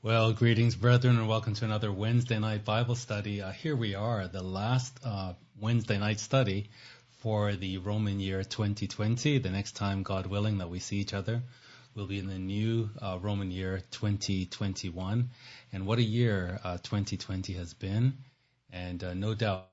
Well, greetings, brethren, and welcome to another Wednesday night Bible study. Here we are, the last Wednesday night study for the Roman year 2020. The next time, God willing, that we see each other, we'll be in the new Roman year 2021. And what a year 2020 has been. And no doubt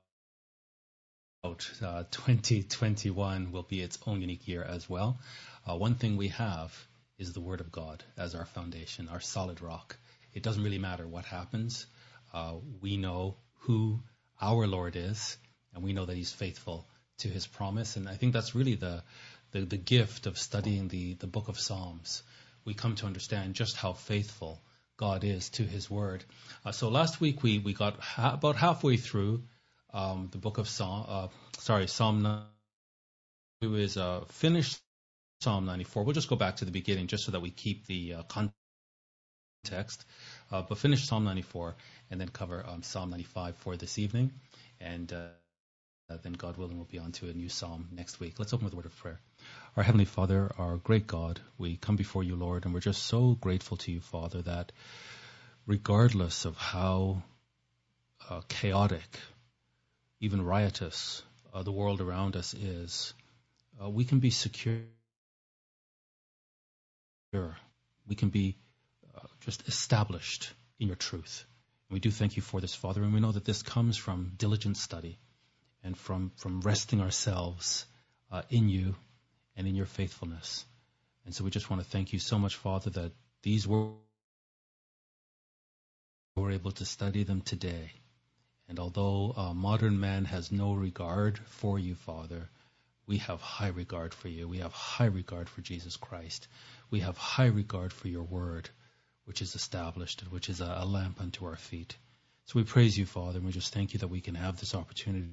2021 will be its own unique year as well. One thing we have is the Word of God as our foundation, our solid rock. It doesn't really matter what happens. We know who our Lord is, and we know that He's faithful to His promise. And I think that's really the gift of studying the book of Psalms. We come to understand just how faithful God is to His Word. So last week we got about halfway through the book of Psalm 9. We was finished Psalm 94. We'll just go back to the beginning just so that we keep the context, but finish Psalm 94 and then cover Psalm 95 for this evening, and then God willing we'll be on to a new psalm next week. Let's open with a word of prayer. Our Heavenly Father, our great God, we come before you, Lord, and we're just so grateful to you, Father, that regardless of how chaotic, even riotous the world around us is, we can be secure. We can be just established in your truth. And we do thank you for this, Father, and we know that this comes from diligent study and from resting ourselves in you and in your faithfulness. And so we just want to thank you so much, Father, that these we're able to study them today. And although modern man has no regard for you, Father, we have high regard for you. We have high regard for Jesus Christ. We have high regard for your word, which is established and which is a lamp unto our feet. So we praise you, Father, and we just thank you that we can have this opportunity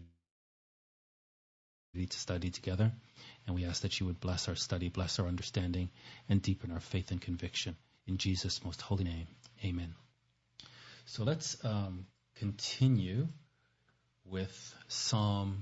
to study together. And we ask that you would bless our study, bless our understanding, and deepen our faith and conviction. In Jesus' most holy name, amen. So let's continue with Psalm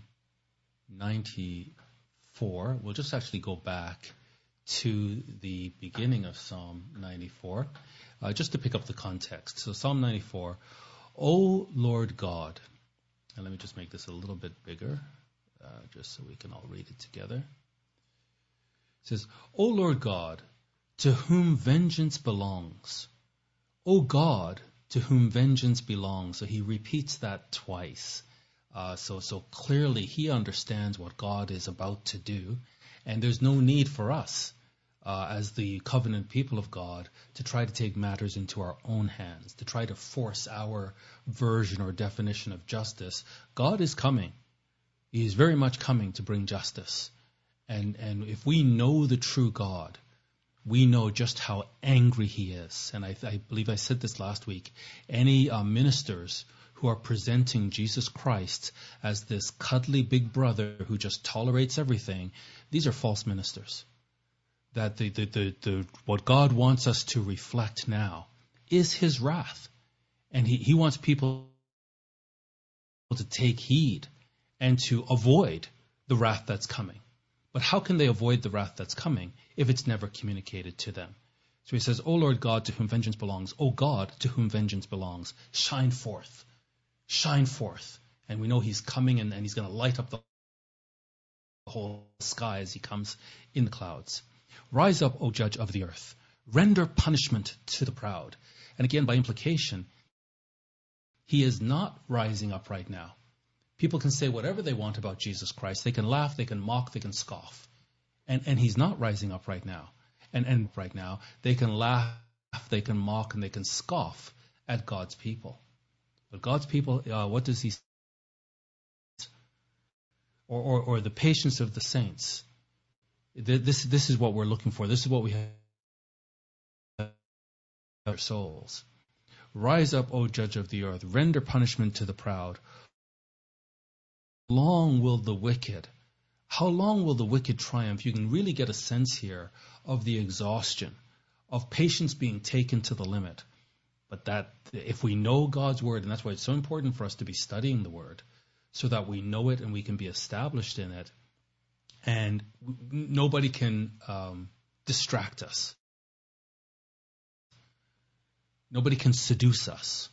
94. We'll just actually go back to the beginning of Psalm 94, just to pick up the context. So Psalm 94, O Lord God, and let me just make this a little bit bigger, just so we can all read it together. It says, O Lord God, to whom vengeance belongs. O God, to whom vengeance belongs. So he repeats that twice. So clearly he understands what God is about to do, and there's no need for us as the covenant people of God to try to take matters into our own hands, to try to force our version or definition of justice. God is coming. He is very much coming to bring justice. And if we know the true God, we know just how angry he is. And I believe I said this last week. Any ministers who are presenting Jesus Christ as this cuddly big brother who just tolerates everything, these are false ministers. That what God wants us to reflect now is his wrath. And he wants people to take heed and to avoid the wrath that's coming. But how can they avoid the wrath that's coming if it's never communicated to them? So he says, O Lord God, to whom vengeance belongs. O God, to whom vengeance belongs. Shine forth. Shine forth. And we know he's coming, and he's going to light up the whole sky as he comes in the clouds. Rise up, O judge of the earth. Render punishment to the proud. And again, by implication, he is not rising up right now. People can say whatever they want about Jesus Christ. They can laugh, they can mock, they can scoff. And he's not rising up right now. And right now, they can laugh, they can mock, and they can scoff at God's people. But God's people, what does he say? Or the patience of the saints. This is what we're looking for. This is what we have in our souls. Rise up, O judge of the earth. Render punishment to the proud. How long will the wicked triumph? You can really get a sense here of the exhaustion, of patience being taken to the limit. But that if we know God's word, and that's why it's so important for us to be studying the word, so that we know it and we can be established in it, and nobody can distract us. Nobody can seduce us.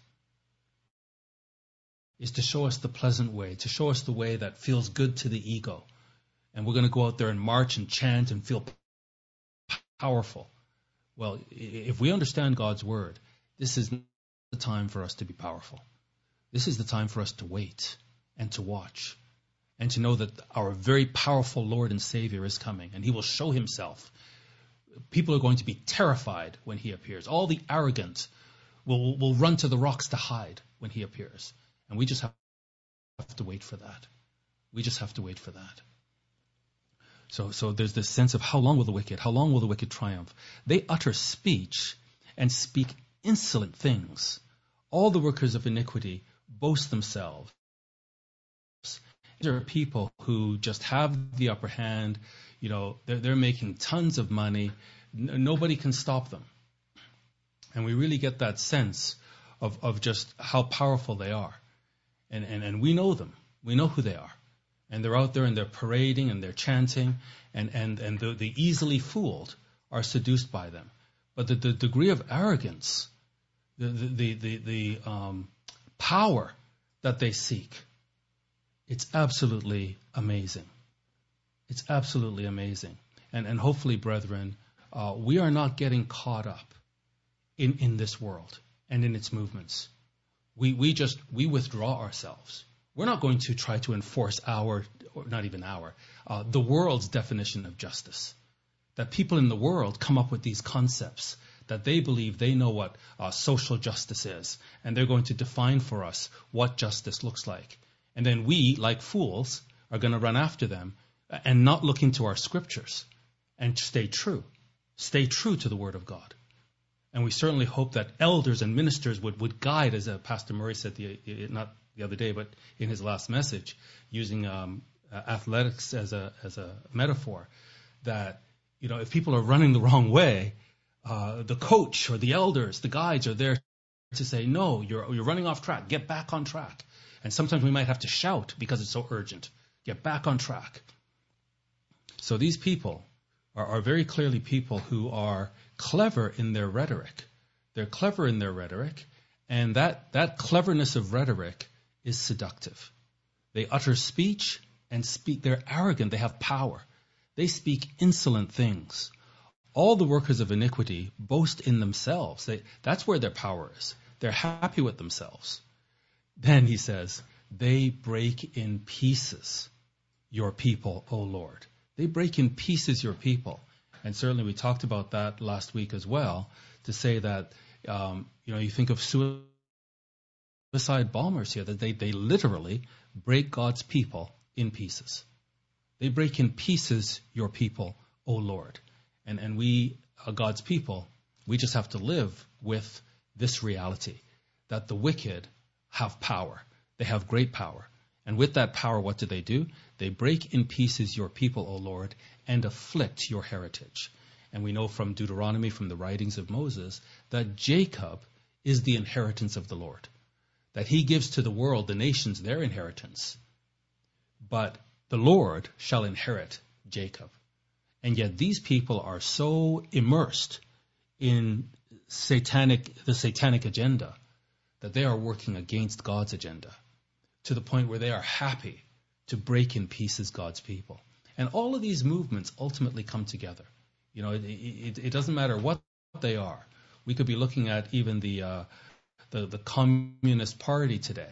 Is to show us the pleasant way, to show us the way that feels good to the ego. And we're going to go out there and march and chant and feel powerful. Well, if we understand God's word, this is the time for us to be powerful. This is the time for us to wait and to watch and to know that our very powerful Lord and Savior is coming, and he will show himself. People are going to be terrified when he appears. All the arrogant will run to the rocks to hide when he appears. And we just have to wait for that. We just have to wait for that. So there's this sense of how long will the wicked triumph? They utter speech and speak insolent things. All the workers of iniquity boast themselves. There are people who just have the upper hand. You know, they're making tons of money. Nobody can stop them. And we really get that sense of just how powerful they are. And we know them. We know who they are. And they're out there and they're parading and they're chanting. And the easily fooled are seduced by them. But the degree of arrogance, the power that they seek, it's absolutely amazing. It's absolutely amazing. And hopefully, brethren, we are not getting caught up in this world and in its movements. We withdraw ourselves. We're not going to try to enforce the world's definition of justice. That people in the world come up with these concepts that they believe they know what social justice is, and they're going to define for us what justice looks like. And then we, like fools, are going to run after them and not look into our scriptures and stay true to the Word of God. And we certainly hope that elders and ministers would guide, as Pastor Murray said, not the other day, but in his last message, using athletics as a metaphor, that, you know, if people are running the wrong way, the coach or the elders, the guides are there to say, no, you're running off track, get back on track. And sometimes we might have to shout because it's so urgent, get back on track. So these people are very clearly people who are clever in their rhetoric. They're clever in their rhetoric, and that cleverness of rhetoric is seductive. They utter speech and speak. They're arrogant. They have power. They speak insolent things. All the workers of iniquity boast in themselves. That's where their power is. They're happy with themselves. Then he says, they break in pieces your people, O Lord. They break in pieces your people. And certainly we talked about that last week as well, to say that, you think of suicide bombers here, that they literally break God's people in pieces. They break in pieces your people, O Lord. And we, God's people, we just have to live with this reality, that the wicked have power. They have great power. And with that power, what do? They break in pieces your people, O Lord, and afflict your heritage. And we know from Deuteronomy, from the writings of Moses, that Jacob is the inheritance of the Lord, that he gives to the world, the nations, their inheritance. But the Lord shall inherit Jacob. And yet these people are so immersed in the satanic agenda that they are working against God's agenda, to the point where they are happy to break in pieces God's people. And all of these movements ultimately come together. You know, it doesn't matter what they are. We could be looking at even the Communist Party today,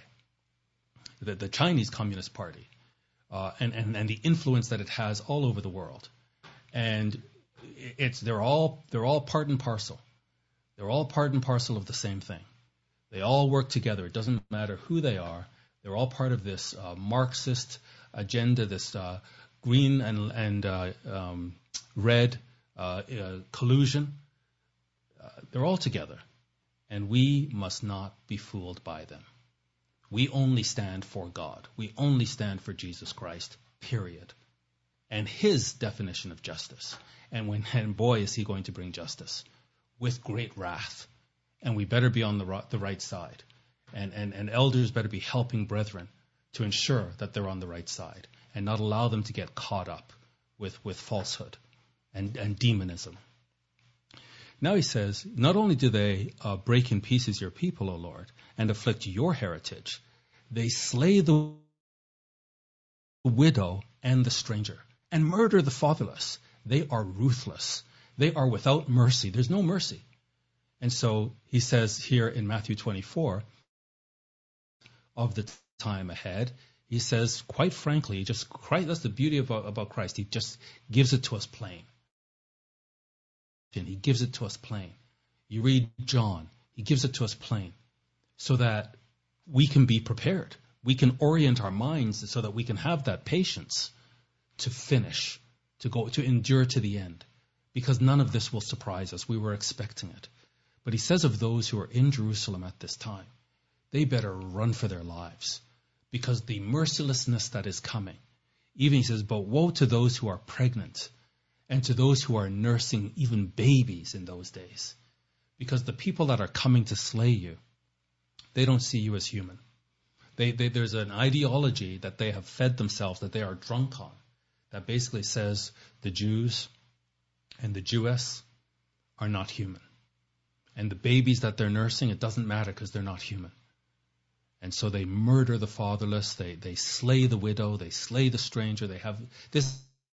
the Chinese Communist Party, and the influence that it has all over the world. And they're all part and parcel. They're all part and parcel of the same thing. They all work together. It doesn't matter who they are. They're all part of this Marxist agenda, this green and red collusion. They're all together. And we must not be fooled by them. We only stand for God. We only stand for Jesus Christ, period. And his definition of justice. And boy, is he going to bring justice with great wrath. And we better be on the right side. And elders better be helping brethren to ensure that they're on the right side and not allow them to get caught up with falsehood and demonism. Now he says, not only do they break in pieces your people, O Lord, and afflict your heritage, they slay the widow and the stranger, and murder the fatherless. They are ruthless. They are without mercy. There's no mercy. And so he says here in Matthew 24, of the time ahead, he says, quite frankly, just Christ, that's the beauty about Christ. He just gives it to us plain. He gives it to us plain. You read John, he gives it to us plain, so that we can be prepared. We can orient our minds so that we can have that patience to finish, to endure to the end, because none of this will surprise us. We were expecting it. But he says of those who are in Jerusalem at this time, they better run for their lives, because the mercilessness that is coming. Even he says, but woe to those who are pregnant and to those who are nursing even babies in those days, because the people that are coming to slay you, they don't see you as human. There's an ideology that they have fed themselves, that they are drunk on, that basically says the Jews and the Jewess are not human. And the babies that they're nursing, it doesn't matter because they're not human. And so they murder the fatherless, they slay the widow, they slay the stranger. They have this.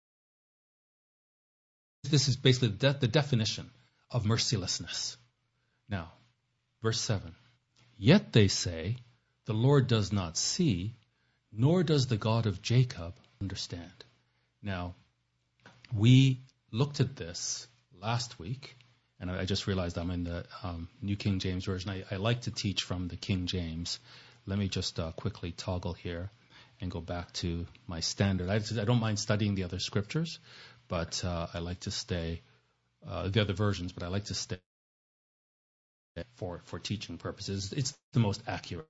This is basically the definition of mercilessness. Now, verse 7. Yet they say, the Lord does not see, nor does the God of Jacob understand. Now, we looked at this last week, and I just realized I'm in the New King James Version. I like to teach from the King James. Let me just quickly toggle here and go back to my standard. I don't mind studying the other scriptures, but I like to stay, the other versions, but I like to stay for teaching purposes. It's the most accurate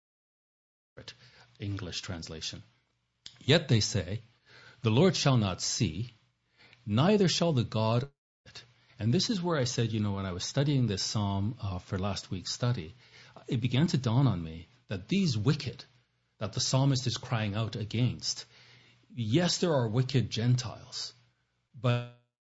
English translation. Yet they say, the Lord shall not see, neither shall the God. And this is where I said, when I was studying this psalm for last week's study, it began to dawn on me that these wicked, that the psalmist is crying out against, yes, there are wicked Gentiles, but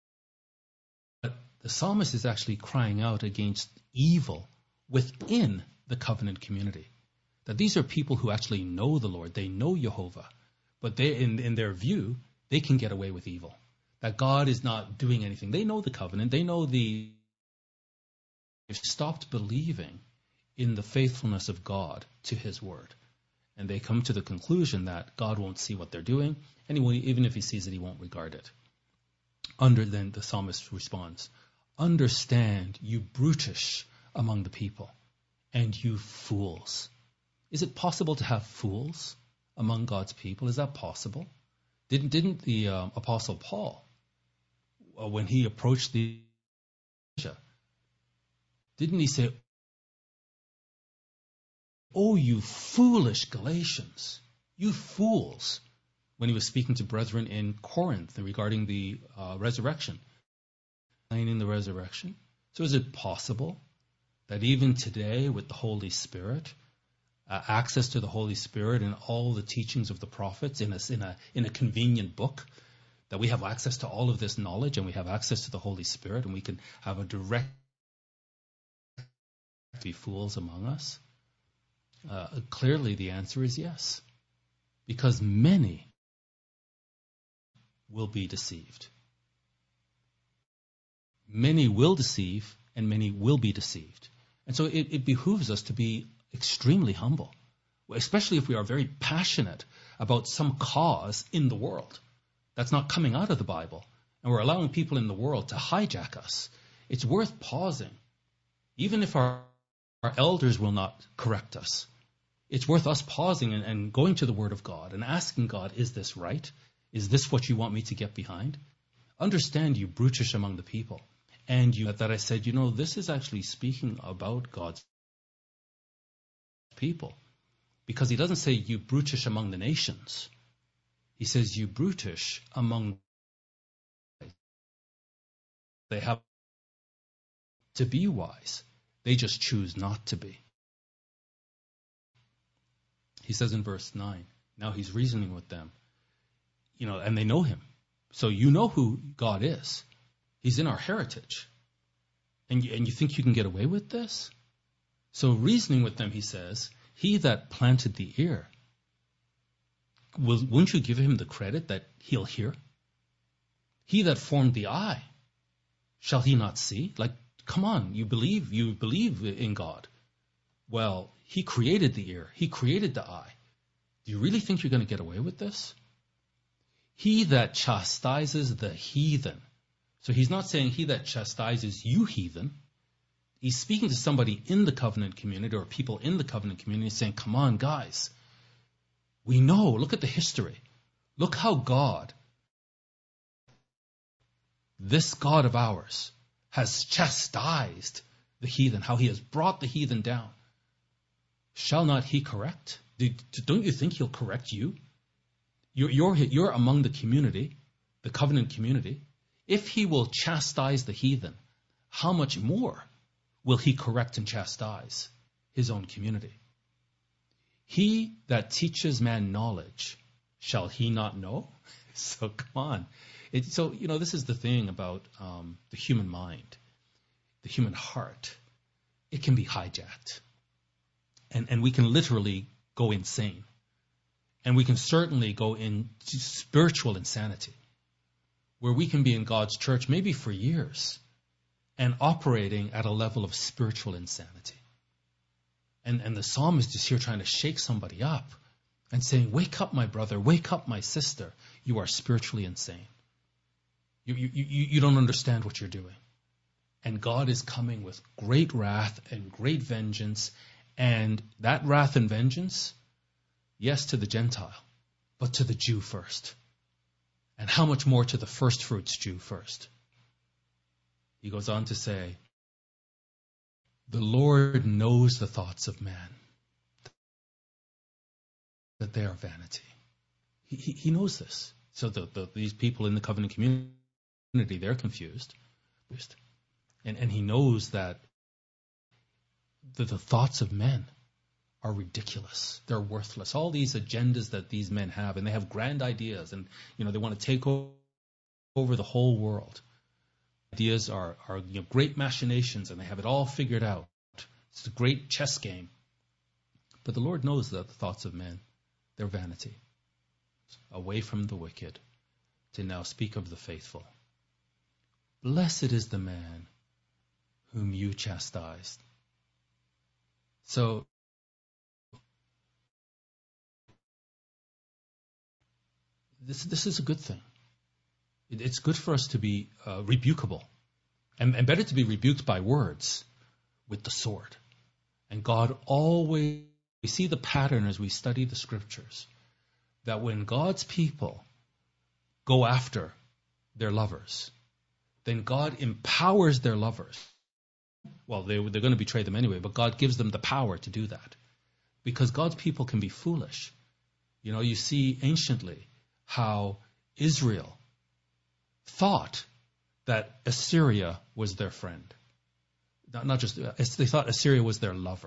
the psalmist is actually crying out against evil within the covenant community. That these are people who actually know the Lord, they know Jehovah, but they, in their view, they can get away with evil. That God is not doing anything. They know the covenant. They know they've stopped believing in the faithfulness of God to his word. And they come to the conclusion that God won't see what they're doing, and even if he sees it, he won't regard it. Then the psalmist responds, understand, you brutish among the people, and you fools. Is it possible to have fools among God's people? Is that possible? Didn't the Apostle Paul, when he approached the didn't he say, oh, you foolish Galatians, you fools, when he was speaking to brethren in Corinth regarding the resurrection, explaining the resurrection? So is it possible that even today with the Holy Spirit, access to the Holy Spirit and all the teachings of the prophets in a convenient book, that we have access to all of this knowledge and we have access to the Holy Spirit and we can have a direct be fools among us? Clearly the answer is yes, because many will be deceived. Many will deceive and many will be deceived. And so it behooves us to be extremely humble, especially if we are very passionate about some cause in the world that's not coming out of the Bible, and we're allowing people in the world to hijack us. It's worth pausing, even if our elders will not correct us. It's worth us pausing and going to the Word of God and asking God, is this right? Is this what you want me to get behind? Understand, you brutish among the people. And that I said, this is actually speaking about God's people. Because he doesn't say, you brutish among the nations. He says, you brutish among. They have to be wise. They just choose not to be. He says in verse 9, now he's reasoning with them, and they know him. So you know who God is. He's in our heritage. And you think you can get away with this? So reasoning with them, he says, he that planted the ear, won't you give him the credit that he'll hear? He that formed the eye, shall he not see? Like, come on, you believe in God. Well, he created the ear. He created the eye. Do you really think you're going to get away with this? He that chastises the heathen. So he's not saying he that chastises you heathen. He's speaking to somebody in the covenant community or people in the covenant community saying, come on, guys. We know, look at the history. Look how God, this God of ours, has chastised the heathen, how he has brought the heathen down. Shall not he correct? Don't you think he'll correct you? You're among the community, the covenant community. If he will chastise the heathen, how much more will he correct and chastise his own community? He that teaches man knowledge, shall he not know? So come on. This is the thing about the human mind, the human heart. It can be hijacked. And we can literally go insane. And we can certainly go into spiritual insanity, where we can be in God's church maybe for years and operating at a level of spiritual insanity. And the psalmist is here trying to shake somebody up and saying, wake up, my brother, wake up, my sister. You are spiritually insane. You don't understand what you're doing. And God is coming with great wrath and great vengeance. And that wrath and vengeance, yes, to the Gentile, but to the Jew first. And how much more to the first fruits Jew first? He goes on to say, the Lord knows the thoughts of man, that they are vanity. He knows this. So these people in the covenant community, they're confused. And he knows that the thoughts of men are ridiculous. They're worthless. All these agendas that these men have, and they have grand ideas, and they want to take over the whole world. Ideas are great machinations, and they have it all figured out. It's a great chess game. But the Lord knows that the thoughts of men, they're vanity. Away from the wicked, to now speak of the faithful. Blessed is the man whom you chastised. So, this is a good thing. It's good for us to be rebukable, and better to be rebuked by words with the sword. And God always, we see the pattern as we study the scriptures, that when God's people go after their lovers, then God empowers their lovers. Well, they're going to betray them anyway, but God gives them the power to do that. Because God's people can be foolish. You see anciently how Israel thought that Assyria was their friend. Not just, they thought Assyria was their lover.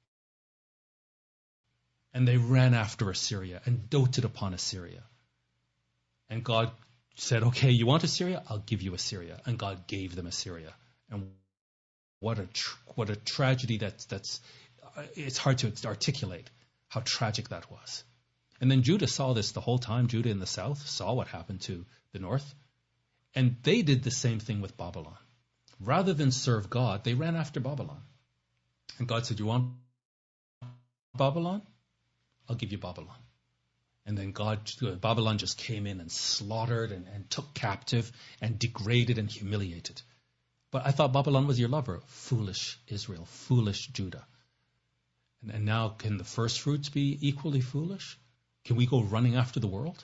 And they ran after Assyria and doted upon Assyria. And God said, okay, you want Assyria? I'll give you Assyria. And God gave them Assyria. And what a tragedy that's it's hard to articulate how tragic that was. And then Judah saw this the whole time. Judah in the south saw what happened to the north. And they did the same thing with Babylon. Rather than serve God, they ran after Babylon. And God said, you want Babylon? I'll give you Babylon. And then Babylon just came in and slaughtered and took captive and degraded and humiliated. But I thought Babylon was your lover. Foolish Israel, foolish Judah. And now can the first fruits be equally foolish? Can we go running after the world?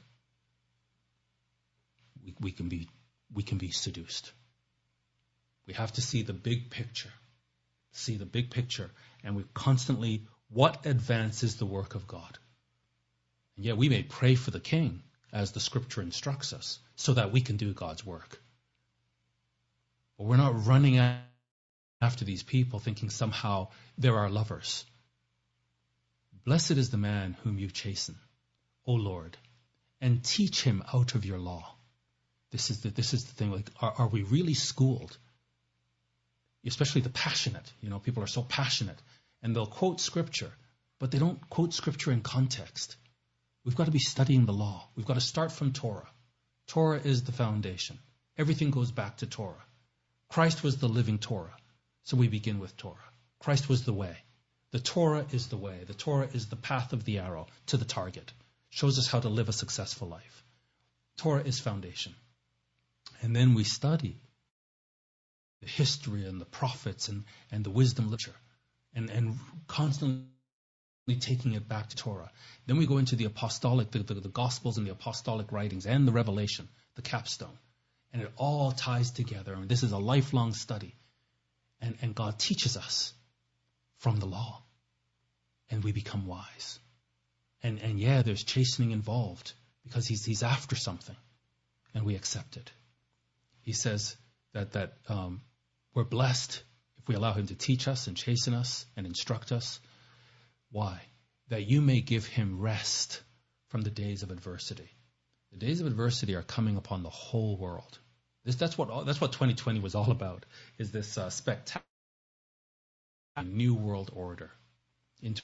We can be seduced. We have to see the big picture. See the big picture. And we constantly, what advances the work of God? And yet we may pray for the king, as the scripture instructs us, so that we can do God's work. But we're not running after these people thinking somehow they're our lovers. Blessed is the man whom you chasten, O Lord, and teach him out of your law. This is the thing. Like, are we really schooled? especially the passionate. People are so passionate, and they'll quote Scripture, but they don't quote Scripture in context. We've got to be studying the law. We've got to start from Torah. Torah is the foundation. Everything goes back to Torah. Christ was the living Torah, so we begin with Torah. Christ was the way. The Torah is the way. The Torah is the path of the arrow to the target. Shows us how to live a successful life. Torah is foundation. And then we study the history and the prophets and the wisdom literature and constantly taking it back to Torah. Then we go into the apostolic, the Gospels and the apostolic writings and the Revelation, the capstone. And it all ties together. And this is a lifelong study. And God teaches us from the law. And we become wise. And yeah, there's chastening involved because he's after something. And we accept it. He says that we're blessed if we allow him to teach us and chasten us and instruct us. Why? That you may give him rest from the days of adversity. The days of adversity are coming upon the whole world. That's what 2020 was all about, is this spectacular new world order into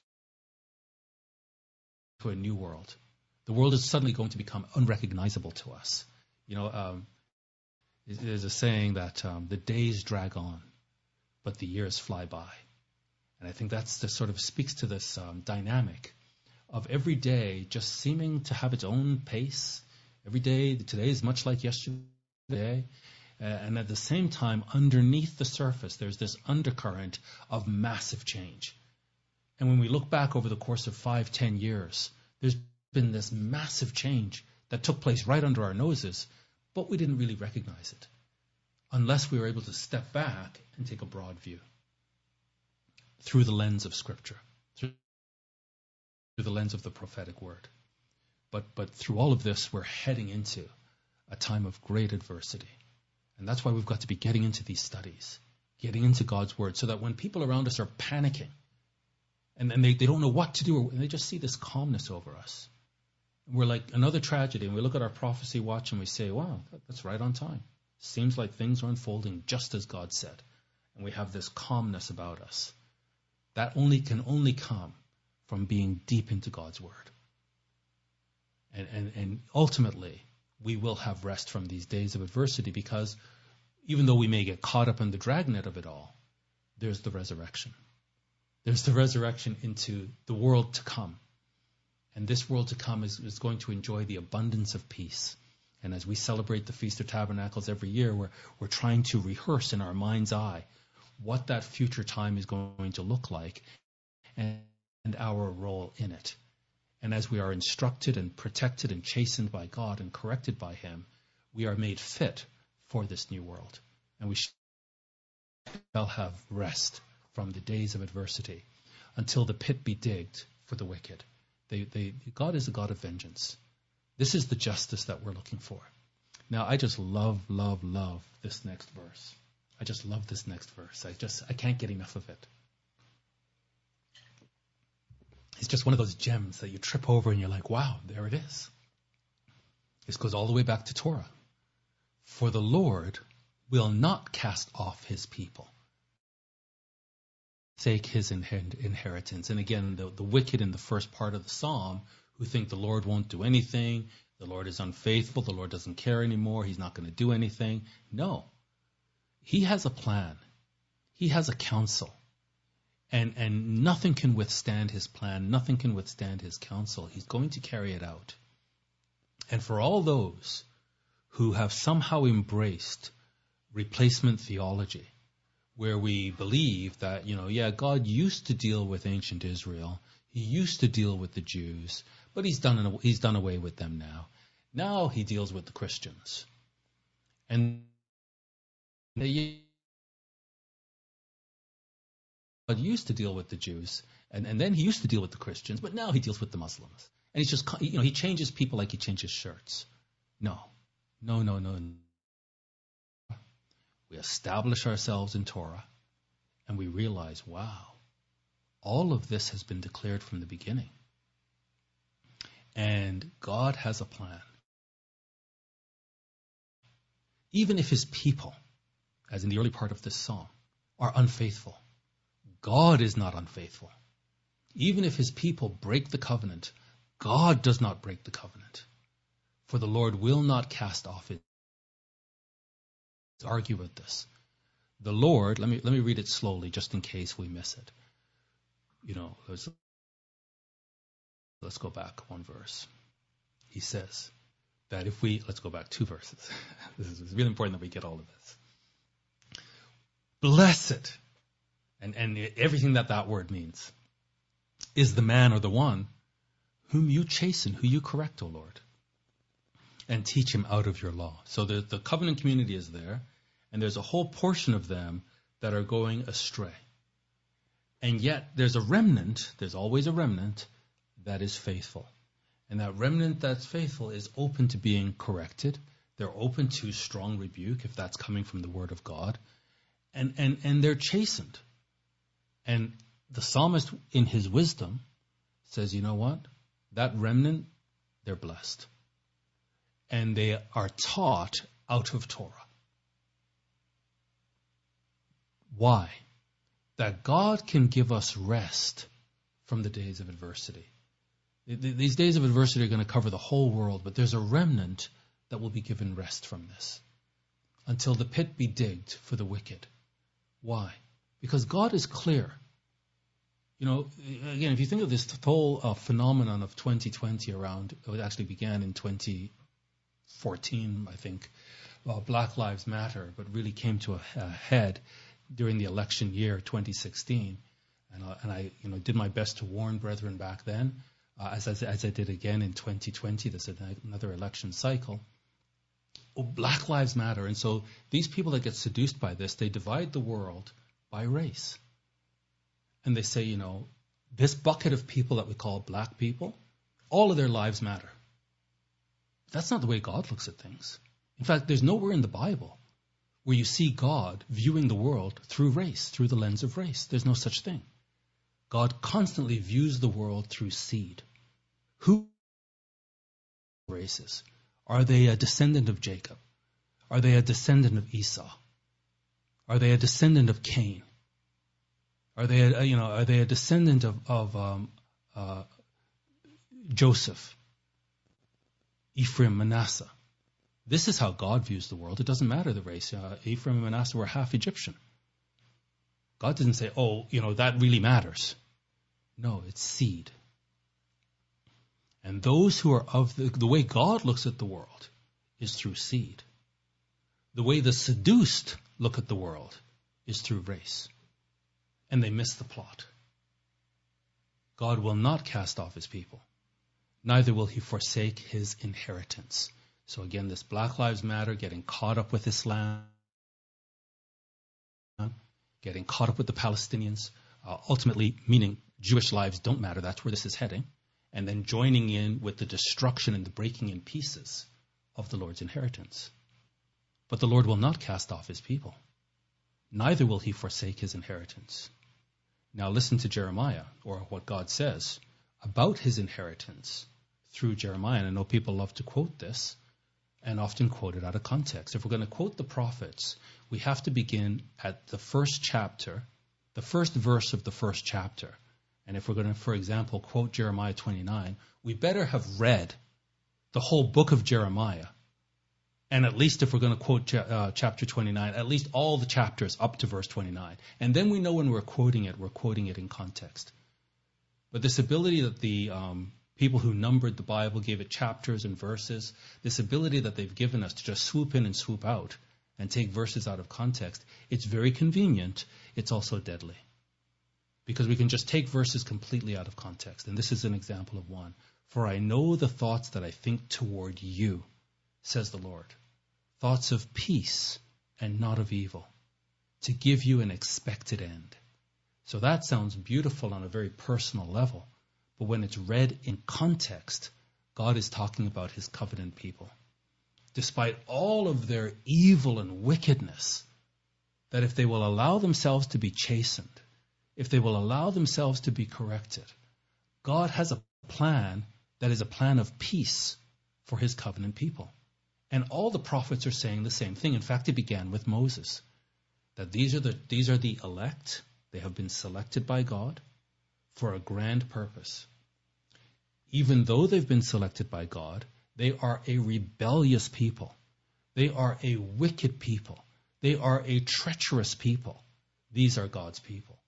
a new world. The world is suddenly going to become unrecognizable to us. There's a saying that the days drag on, but the years fly by. And I think that's just sort of speaks to this dynamic of every day just seeming to have its own pace. Every day, today is much like yesterday. And at the same time, underneath the surface, there's this undercurrent of massive change. And when we look back over the course of 5-10 years, there's been this massive change that took place right under our noses, but we didn't really recognize it unless we were able to step back and take a broad view through the lens of Scripture, through the lens of the prophetic word. But through all of this, we're heading into a time of great adversity. And that's why we've got to be getting into these studies, getting into God's word, so that when people around us are panicking and they don't know what to do, and they just see this calmness over us. We're like another tragedy, and we look at our prophecy watch and we say, wow, that's right on time. Seems like things are unfolding just as God said. And we have this calmness about us. That can only come from being deep into God's word. And ultimately, we will have rest from these days of adversity, because even though we may get caught up in the dragnet of it all, there's the resurrection. There's the resurrection into the world to come. And this world to come is going to enjoy the abundance of peace. And as we celebrate the Feast of Tabernacles every year, we're trying to rehearse in our mind's eye what that future time is going to look like and our role in it. And as we are instructed and protected and chastened by God and corrected by him, we are made fit for this new world. And we shall have rest from the days of adversity until the pit be digged for the wicked. God is a God of vengeance. This is the justice that we're looking for. Now, I just love this next verse. I just love this next verse. I can't get enough of it. It's just one of those gems that you trip over and you're like, wow, there it is. This goes all the way back to Torah. For the Lord will not cast off his people, forsake his inheritance. And again, the wicked in the first part of the psalm who think the Lord won't do anything, the Lord is unfaithful, the Lord doesn't care anymore, he's not going to do anything. No. He has a plan. He has a counsel. And nothing can withstand his plan. Nothing can withstand his counsel. He's going to carry it out. And for all those who have somehow embraced replacement theology, where we believe that, God used to deal with ancient Israel. He used to deal with the Jews, but he's done away with them now. Now he deals with the Christians. And God used to deal with the Jews, and then he used to deal with the Christians, but now he deals with the Muslims. And he's just, he changes people like he changes shirts. No. We establish ourselves in Torah, and we realize, wow, all of this has been declared from the beginning. And God has a plan. Even if his people, as in the early part of this psalm, are unfaithful. God is not unfaithful. Even if his people break the covenant, God does not break the covenant. For the Lord will not cast off it. Let's argue with this. The Lord, let me read it slowly just in case we miss it. Let's go back one verse. He says that let's go back 2 verses. This is really important that we get all of this. Blessed, and everything that word means, is the man or the one whom you chasten, who you correct, O Lord, and teach him out of your law. So the covenant community is there, and there's a whole portion of them that are going astray. And yet there's always a remnant that is faithful. And that remnant that's faithful is open to being corrected. They're open to strong rebuke if that's coming from the word of God. And they're chastened. And the psalmist, in his wisdom, says, you know what? That remnant, they're blessed. And they are taught out of Torah. Why? That God can give us rest from the days of adversity. These days of adversity are going to cover the whole world, but there's a remnant that will be given rest from this until the pit be digged for the wicked. Why? Because God is clear. Again, if you think of this whole phenomenon of 2020 it actually began in 2014, I think, Black Lives Matter, but really came to a head during the election year, 2016. And I did my best to warn brethren back then, as I did again in 2020. This is another election cycle. Black Lives Matter. And so these people that get seduced by this, they divide the world by race. And they say, this bucket of people that we call black people, all of their lives matter. That's not the way God looks at things. In fact, there's nowhere in the Bible where you see God viewing the world through race, through the lens of race. There's no such thing. God constantly views the world through seed. Who races? Are they a descendant of Jacob? Are they a descendant of Esau? Are they a descendant of Cain? Are they a descendant of Joseph, Ephraim, Manasseh? This is how God views the world. It doesn't matter the race. Ephraim and Manasseh were half Egyptian. God didn't say, that really matters. No, it's seed. And those who are of the way God looks at the world is through seed. The way the seduced look at the world is through race. And they miss the plot. God will not cast off his people. Neither will he forsake his inheritance. So again, this Black Lives Matter, getting caught up with Islam, getting caught up with the Palestinians, ultimately meaning Jewish lives don't matter. That's where this is heading. And then joining in with the destruction and the breaking in pieces of the Lord's inheritance. But the Lord will not cast off his people. Neither will he forsake his inheritance. Now listen to Jeremiah, or what God says about his inheritance through Jeremiah. And I know people love to quote this and often quote it out of context. If we're going to quote the prophets, we have to begin at the first chapter, the first verse of the first chapter. And if we're going to, for example, quote Jeremiah 29, we better have read the whole book of Jeremiah. And at least if we're going to quote chapter 29, at least all the chapters up to verse 29. And then we know when we're quoting it in context. But this ability that the people who numbered the Bible gave it chapters and verses, this ability that they've given us to just swoop in and swoop out and take verses out of context, it's very convenient. It's also deadly. Because we can just take verses completely out of context. And this is an example of one. For I know the thoughts that I think toward you, says the Lord, thoughts of peace and not of evil, to give you an expected end. So that sounds beautiful on a very personal level, but when it's read in context, God is talking about his covenant people. Despite all of their evil and wickedness, that if they will allow themselves to be chastened, if they will allow themselves to be corrected, God has a plan that is a plan of peace for his covenant people. And all the prophets are saying the same thing. In fact, it began with Moses. that these are the elect. They have been selected by God for a grand purpose. Even though they've been selected by God, they are a rebellious people. They are a wicked people. They are a treacherous people. These are God's people.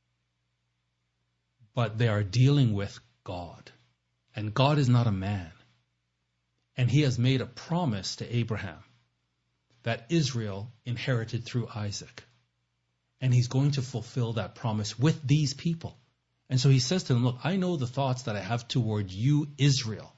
But they are dealing with God. And God is not a man. And he has made a promise to Abraham that Israel inherited through Isaac. And he's going to fulfill that promise with these people. And so he says to them, look, I know the thoughts that I have toward you, Israel.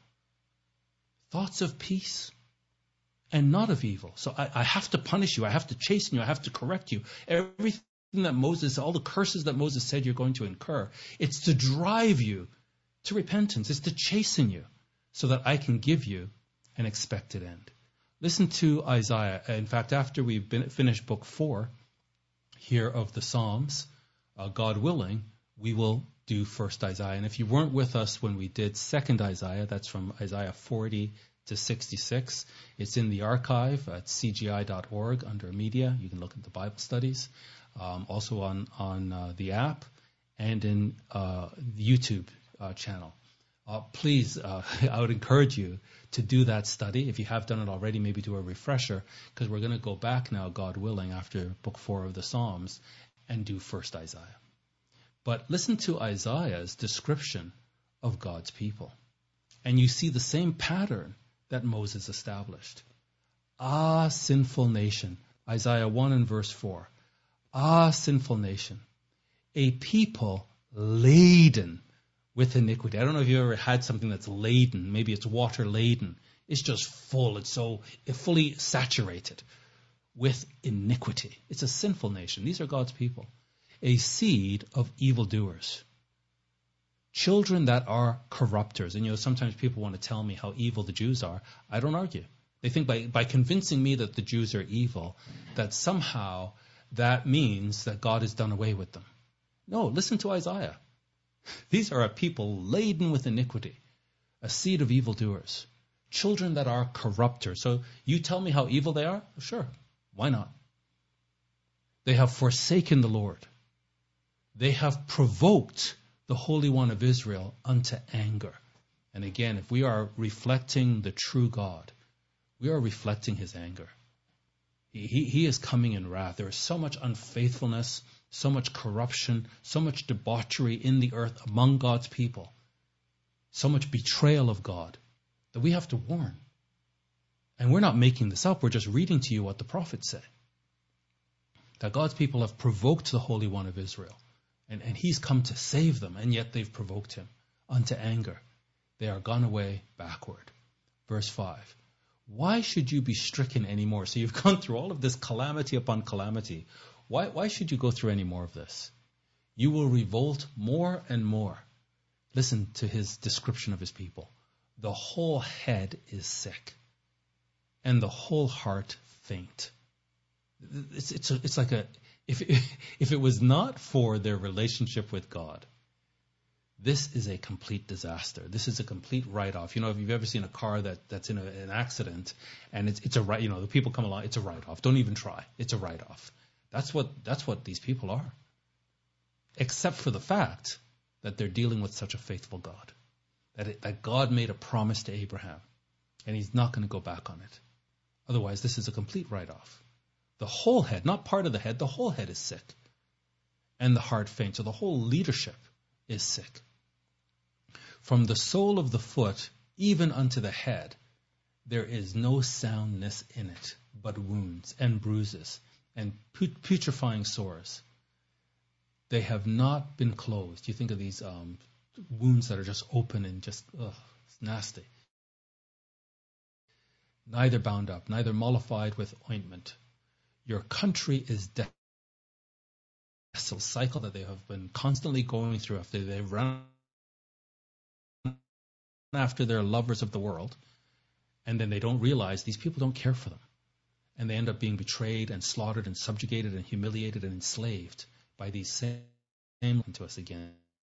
Thoughts of peace and not of evil. So I have to punish you. I have to chasten you. I have to correct you. Everything that Moses, all the curses that Moses said you're going to incur, it's to drive you to repentance. It's to chasten you so that I can give you an expected end. Listen to Isaiah. In fact, after we've finished book 4 here of the Psalms, God willing, we will do first Isaiah. And if you weren't with us when we did second Isaiah, that's from Isaiah 40 to 66. It's in the archive at cgi.org under media. You can look at the Bible studies. Also on the app and in the YouTube channel. Please, I would encourage you to do that study. If you have done it already, maybe do a refresher, because we're going to go back now, God willing, after book 4 of the Psalms and do first Isaiah. But listen to Isaiah's description of God's people. And you see the same pattern that Moses established. Ah, sinful nation. Isaiah 1 and verse 4. Ah, sinful nation. A people laden with iniquity. I don't know if you ever had something that's laden. Maybe it's water laden. It's just full. It's fully saturated with iniquity. It's a sinful nation. These are God's people. A seed of evildoers. Children that are corrupters. And sometimes people want to tell me how evil the Jews are. I don't argue. They think by convincing me that the Jews are evil, that somehow that means that God has done away with them. No, listen to Isaiah. These are a people laden with iniquity, a seed of evildoers, children that are corrupters. So you tell me how evil they are? Sure, why not? They have forsaken the Lord. They have provoked the Holy One of Israel unto anger. And again, if we are reflecting the true God, we are reflecting his anger. He is coming in wrath. There is so much unfaithfulness, so much corruption, so much debauchery in the earth among God's people, so much betrayal of God that we have to warn. And we're not making this up. We're just reading to you what the prophets say. That God's people have provoked the Holy One of Israel. And he's come to save them, and yet they've provoked him unto anger. They are gone away backward. Verse 5. Why should you be stricken anymore? So you've gone through all of this calamity upon calamity. Why should you go through any more of this? You will revolt more and more. Listen to his description of his people. The whole head is sick, and the whole heart faint. It's like if it was not for their relationship with God, this is a complete disaster. This is a complete write-off. If you've ever seen a car that's in an accident and it's a write, the people come along, it's a write-off. Don't even try. It's a write-off. That's what these people are. Except for the fact that they're dealing with such a faithful God. That God made a promise to Abraham, and he's not going to go back on it. Otherwise, this is a complete write-off. The whole head, not part of the head, the whole head is sick. And the heart faint. So the whole leadership is sick. From the sole of the foot, even unto the head, there is no soundness in it, but wounds and bruises and putrefying sores. They have not been closed. You think of these wounds that are just open and just, it's nasty. Neither bound up, neither mollified with ointment. Your country is dead. It's a cycle that they have been constantly going through after they've run after their lovers of the world, and then they don't realize these people don't care for them. And they end up being betrayed and slaughtered and subjugated and humiliated and enslaved by these same to us again.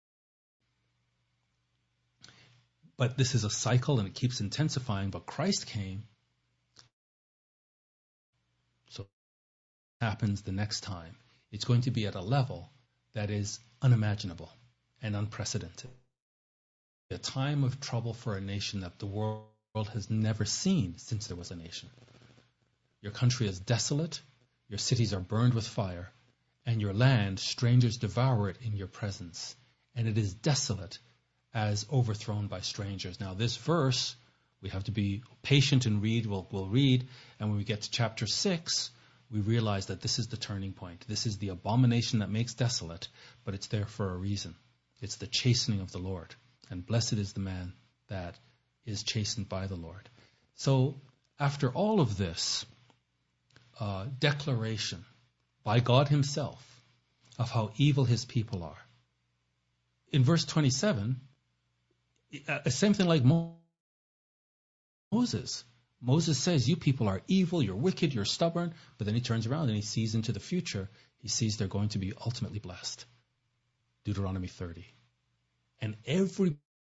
But this is a cycle and it keeps intensifying, but Christ came. So what happens the next time? It's going to be at a level that is unimaginable and unprecedented. A time of trouble for a nation that the world has never seen since there was a nation. Your country is desolate, your cities are burned with fire, and your land, strangers devour it in your presence. And it is desolate as overthrown by strangers. Now this verse, we have to be patient and read. We'll read, and when we get to chapter 6, we realize that this is the turning point. This is the abomination that makes desolate, but it's there for a reason. It's the chastening of the Lord. And blessed is the man that is chastened by the Lord. So after all of this declaration by God himself of how evil his people are, in verse 27, same thing like Moses. Moses says, you people are evil, you're wicked, you're stubborn. But then he turns around and he sees into the future. He sees they're going to be ultimately blessed. Deuteronomy 30. And every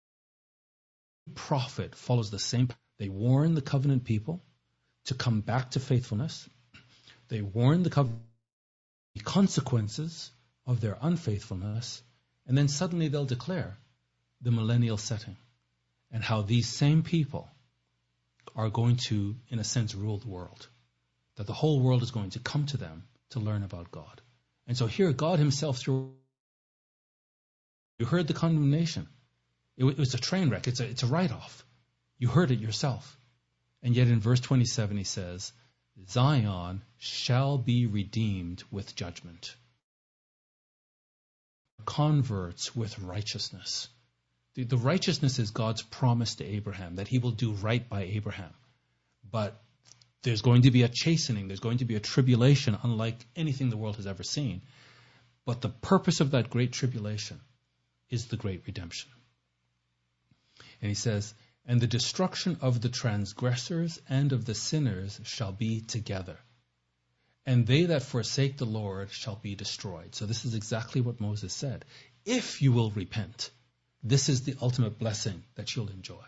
prophet follows the same. They warn the covenant people to come back to faithfulness. They warn the consequences of their unfaithfulness. And then suddenly they'll declare the millennial setting and how these same people are going to, in a sense, rule the world. That the whole world is going to come to them to learn about God. And so here, God himself, you heard the condemnation. It was a train wreck. It's a write-off. You heard it yourself. And yet in verse 27 he says, Zion shall be redeemed with judgment. Converts with righteousness. The righteousness is God's promise to Abraham, that he will do right by Abraham. But there's going to be a chastening, there's going to be a tribulation unlike anything the world has ever seen. But the purpose of that great tribulation is the great redemption. And he says, and the destruction of the transgressors and of the sinners shall be together. And they that forsake the Lord shall be destroyed. So this is exactly what Moses said. If you will repent, this is the ultimate blessing that you'll enjoy.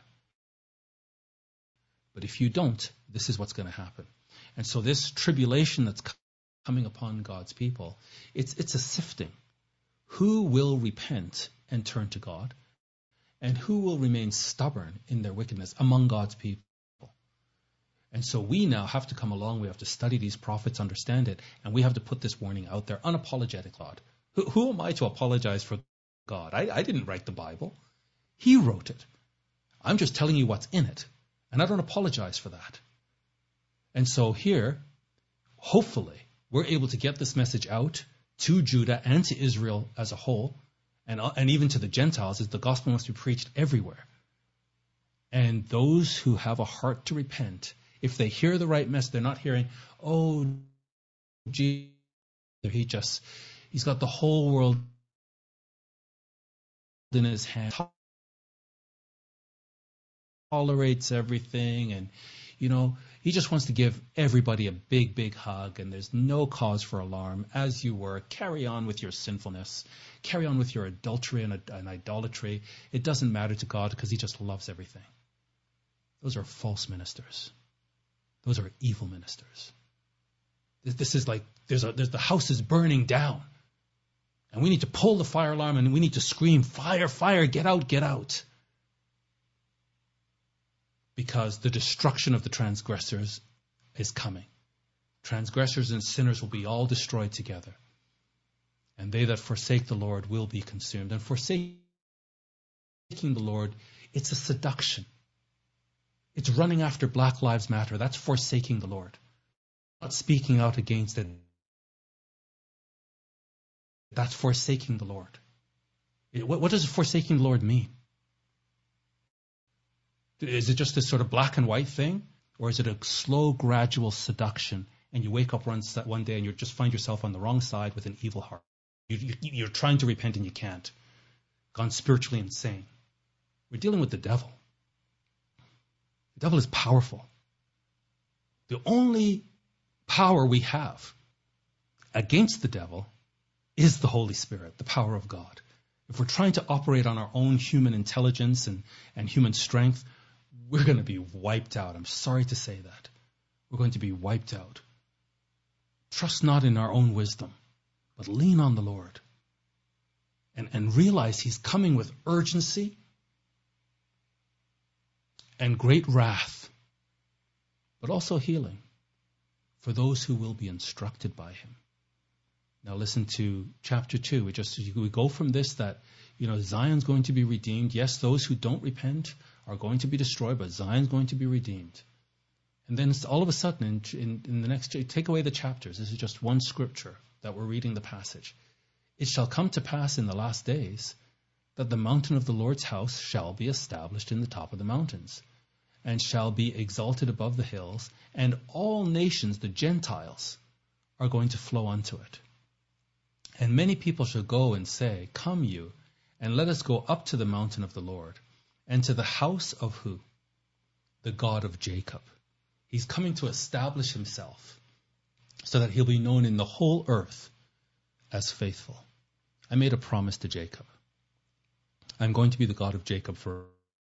But if you don't, this is what's going to happen. And so this tribulation that's coming upon God's people, it's a sifting. Who will repent and turn to God? And who will remain stubborn in their wickedness among God's people? And so we now have to come along, we have to study these prophets, understand it, and we have to put this warning out there, unapologetic, God. Who am I to apologize for God? I didn't write the Bible. He wrote it. I'm just telling you what's in it, and I don't apologize for that. And so here, hopefully, we're able to get this message out to Judah and to Israel as a whole, and even to the Gentiles, is the gospel must be preached everywhere. And those who have a heart to repent, if they hear the right message, they're not hearing, oh, Jesus, he's got the whole world in his hand, tolerates everything, and he just wants to give everybody a big, big hug, and there's no cause for alarm. As you were, carry on with your sinfulness, carry on with your adultery and idolatry. It doesn't matter to God because he just loves everything. Those are false ministers. Those are evil ministers. This is like the house is burning down, and we need to pull the fire alarm, and we need to scream, fire, fire, get out, get out. Because the destruction of the transgressors is coming. Transgressors and sinners will be all destroyed together. And they that forsake the Lord will be consumed. And forsaking the Lord, it's a seduction. It's running after Black Lives Matter. That's forsaking the Lord. Not speaking out against it. That's forsaking the Lord. What does forsaking the Lord mean? Is it just this sort of black and white thing? Or is it a slow, gradual seduction, and you wake up one day and you just find yourself on the wrong side with an evil heart? You're trying to repent and you can't. Gone spiritually insane. We're dealing with the devil. The devil is powerful. The only power we have against the devil is the Holy Spirit, the power of God. If we're trying to operate on our own human intelligence and human strength, we're going to be wiped out. I'm sorry to say that. We're going to be wiped out. Trust not in our own wisdom. but lean on the Lord. And realize he's coming with urgency and great wrath, but also healing for those who will be instructed by him. Now listen to chapter 2. We go from this that, Zion's going to be redeemed. Yes, those who don't repent are going to be destroyed, but Zion's going to be redeemed. And then all of a sudden, in the next, take away the chapters. This is just one scripture that we're reading the passage. It shall come to pass in the last days that the mountain of the Lord's house shall be established in the top of the mountains, and shall be exalted above the hills, and all nations, the Gentiles, are going to flow unto it. And many people shall go and say, Come you, and let us go up to the mountain of the Lord, and to the house of who? The God of Jacob. He's coming to establish himself so that he'll be known in the whole earth as faithful. I made a promise to Jacob. I'm going to be the God of Jacob for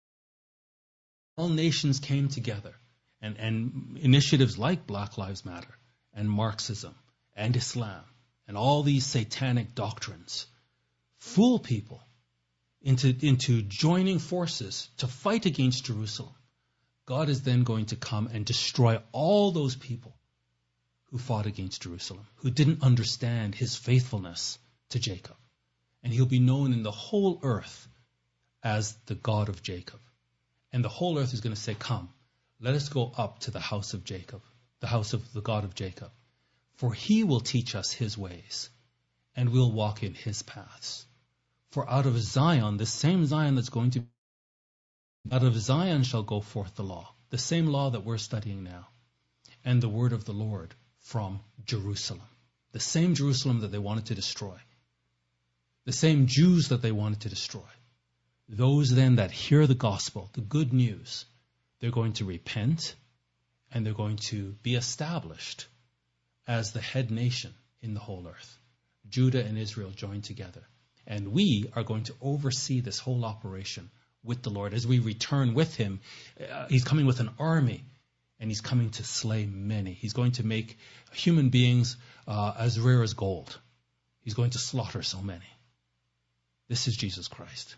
all nations came together, and initiatives like Black Lives Matter and Marxism and Islam and all these satanic doctrines fool people into joining forces to fight against Jerusalem. God is then going to come and destroy all those people who fought against Jerusalem, who didn't understand his faithfulness to Jacob. And he'll be known in the whole earth as the God of Jacob. And the whole earth is going to say, Come, let us go up to the house of Jacob, the house of the God of Jacob. For he will teach us his ways, and we'll walk in his paths. For out of Zion, the same Zion that's going to, out of Zion shall go forth the law, the same law that we're studying now, and the word of the Lord from Jerusalem. The same Jerusalem that they wanted to destroy. The same Jews that they wanted to destroy. Those then that hear the gospel, the good news, they're going to repent and they're going to be established as the head nation in the whole earth. Judah and Israel joined together. And we are going to oversee this whole operation with the Lord. As we return with him, he's coming with an army and he's coming to slay many. He's going to make human beings as rare as gold. He's going to slaughter so many. This is Jesus Christ.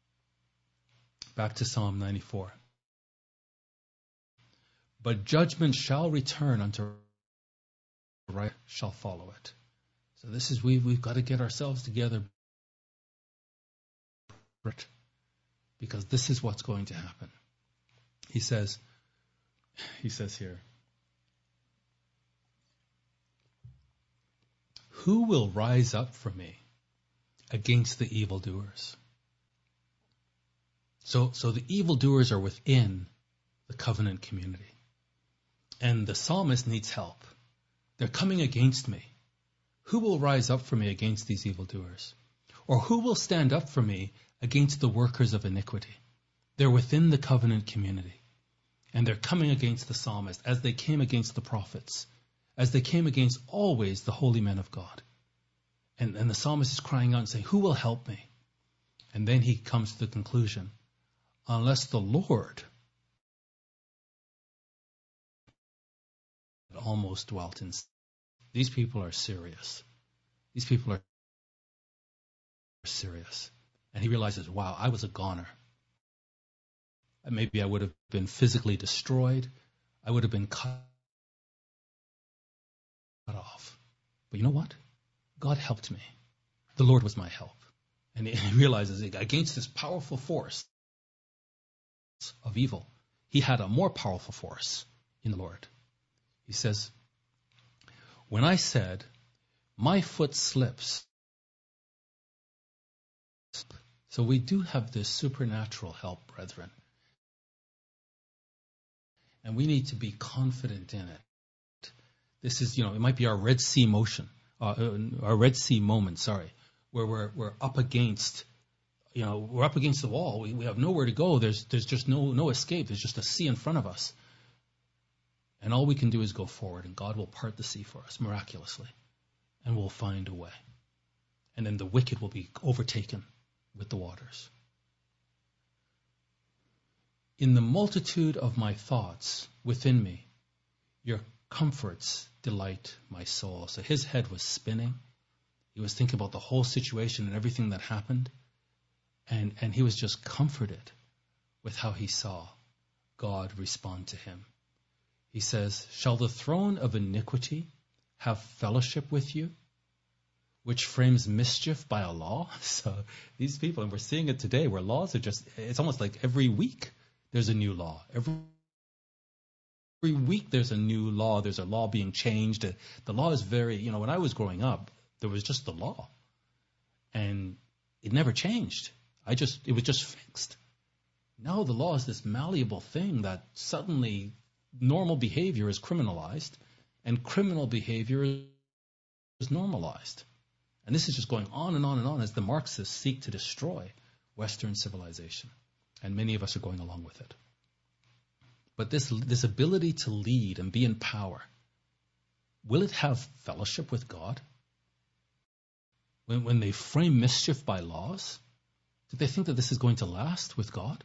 Back to Psalm 94. But judgment shall return unto right shall follow it. So this is, we've got to get ourselves together, because this is what's going to happen. He says here, who will rise up for me against the evildoers? So the evildoers are within the covenant community. And the psalmist needs help. They're coming against me. Who will rise up for me against these evildoers? Or who will stand up for me against the workers of iniquity? They're within the covenant community. And they're coming against the psalmist as they came against the prophets, as they came against always the holy men of God. And the psalmist is crying out and saying, who will help me? And then he comes to the conclusion, unless the Lord almost dwelt in. These people are serious. These people are serious. And he realizes, wow, I was a goner. Maybe I would have been physically destroyed. I would have been cut off. But you know what? God helped me. The Lord was my help. And he realizes against this powerful force of evil, he had a more powerful force in the Lord. He says, when I said, my foot slips. So we do have this supernatural help, brethren. And we need to be confident in it. This is, it might be our Red Sea our Red Sea moment, where we're up against, we're up against the wall. We have nowhere to go. There's just no escape. There's just a sea in front of us. And all we can do is go forward, and God will part the sea for us miraculously, and we'll find a way. And then the wicked will be overtaken with the waters. In the multitude of my thoughts within me, your comforts delight my soul. So his head was spinning. He was thinking about the whole situation and everything that happened. And he was just comforted with how he saw God respond to him. He says, shall the throne of iniquity have fellowship with you, which frames mischief by a law? So these people, and we're seeing it today, where laws are just, it's almost like every week there's a new law. Every week there's a new law. There's a law being changed. The law is very, when I was growing up, there was just the law. And it never changed. It was just fixed. Now the law is this malleable thing that suddenly normal behavior is criminalized and criminal behavior is normalized. And this is just going on and on and on as the Marxists seek to destroy Western civilization. And many of us are going along with it. But this ability to lead and be in power, will it have fellowship with God? When they frame mischief by laws, do they think that this is going to last with God?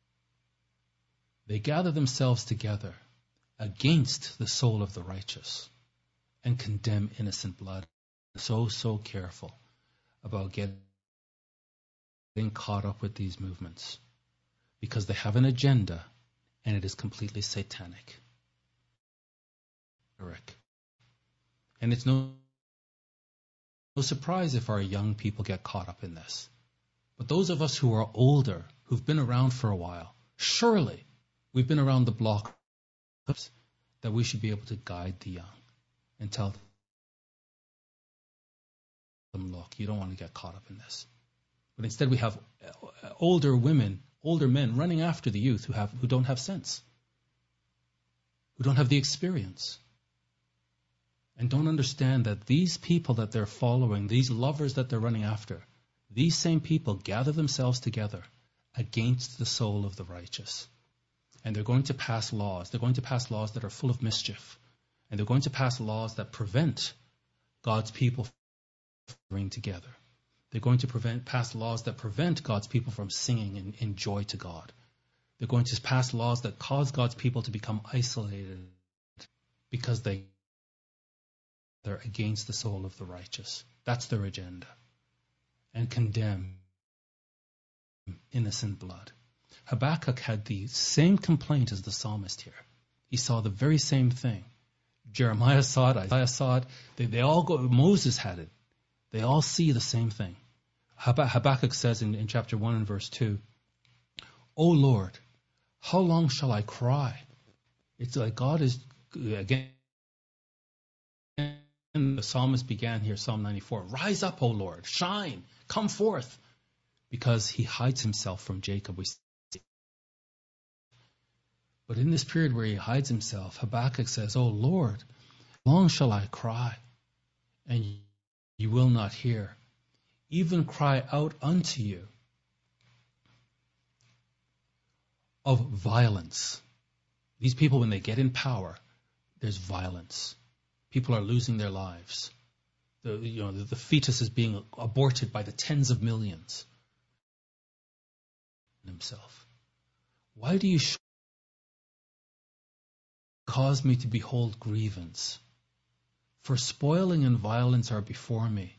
They gather themselves together against the soul of the righteous and condemn innocent blood. So careful about getting caught up with these movements because they have an agenda and it is completely satanic. And it's no surprise if our young people get caught up in this. But those of us who are older, who've been around for a while, surely we've been around the block that we should be able to guide the young and tell them, look, you don't want to get caught up in this. But instead we have older women, older men running after the youth who don't have sense, who don't have the experience, and don't understand that these people that they're following, these lovers that they're running after, these same people gather themselves together against the soul of the righteous. And they're going to pass laws. They're going to pass laws that are full of mischief. And they're going to pass laws that prevent God's people from gathering together. They're going to pass laws that prevent God's people from singing in joy to God. They're going to pass laws that cause God's people to become isolated because they're against the soul of the righteous. That's their agenda. And condemn innocent blood. Habakkuk had the same complaint as the psalmist here. He saw the very same thing. Jeremiah saw it, Isaiah saw it. They all go, Moses had it. They all see the same thing. Habakkuk says in chapter 1 and verse 2, O Lord, how long shall I cry? It's like God is, again, the psalmist began here, Psalm 94, rise up, O Lord, shine, come forth, because he hides himself from Jacob. But in this period where he hides himself, Habakkuk says, O Lord, how long shall I cry, and you will not hear, even cry out unto you of violence. These people, when they get in power, there's violence. People are losing their lives. The fetus is being aborted by the tens of millions. Himself. Why do you cause me to behold grievance? For spoiling and violence are before me,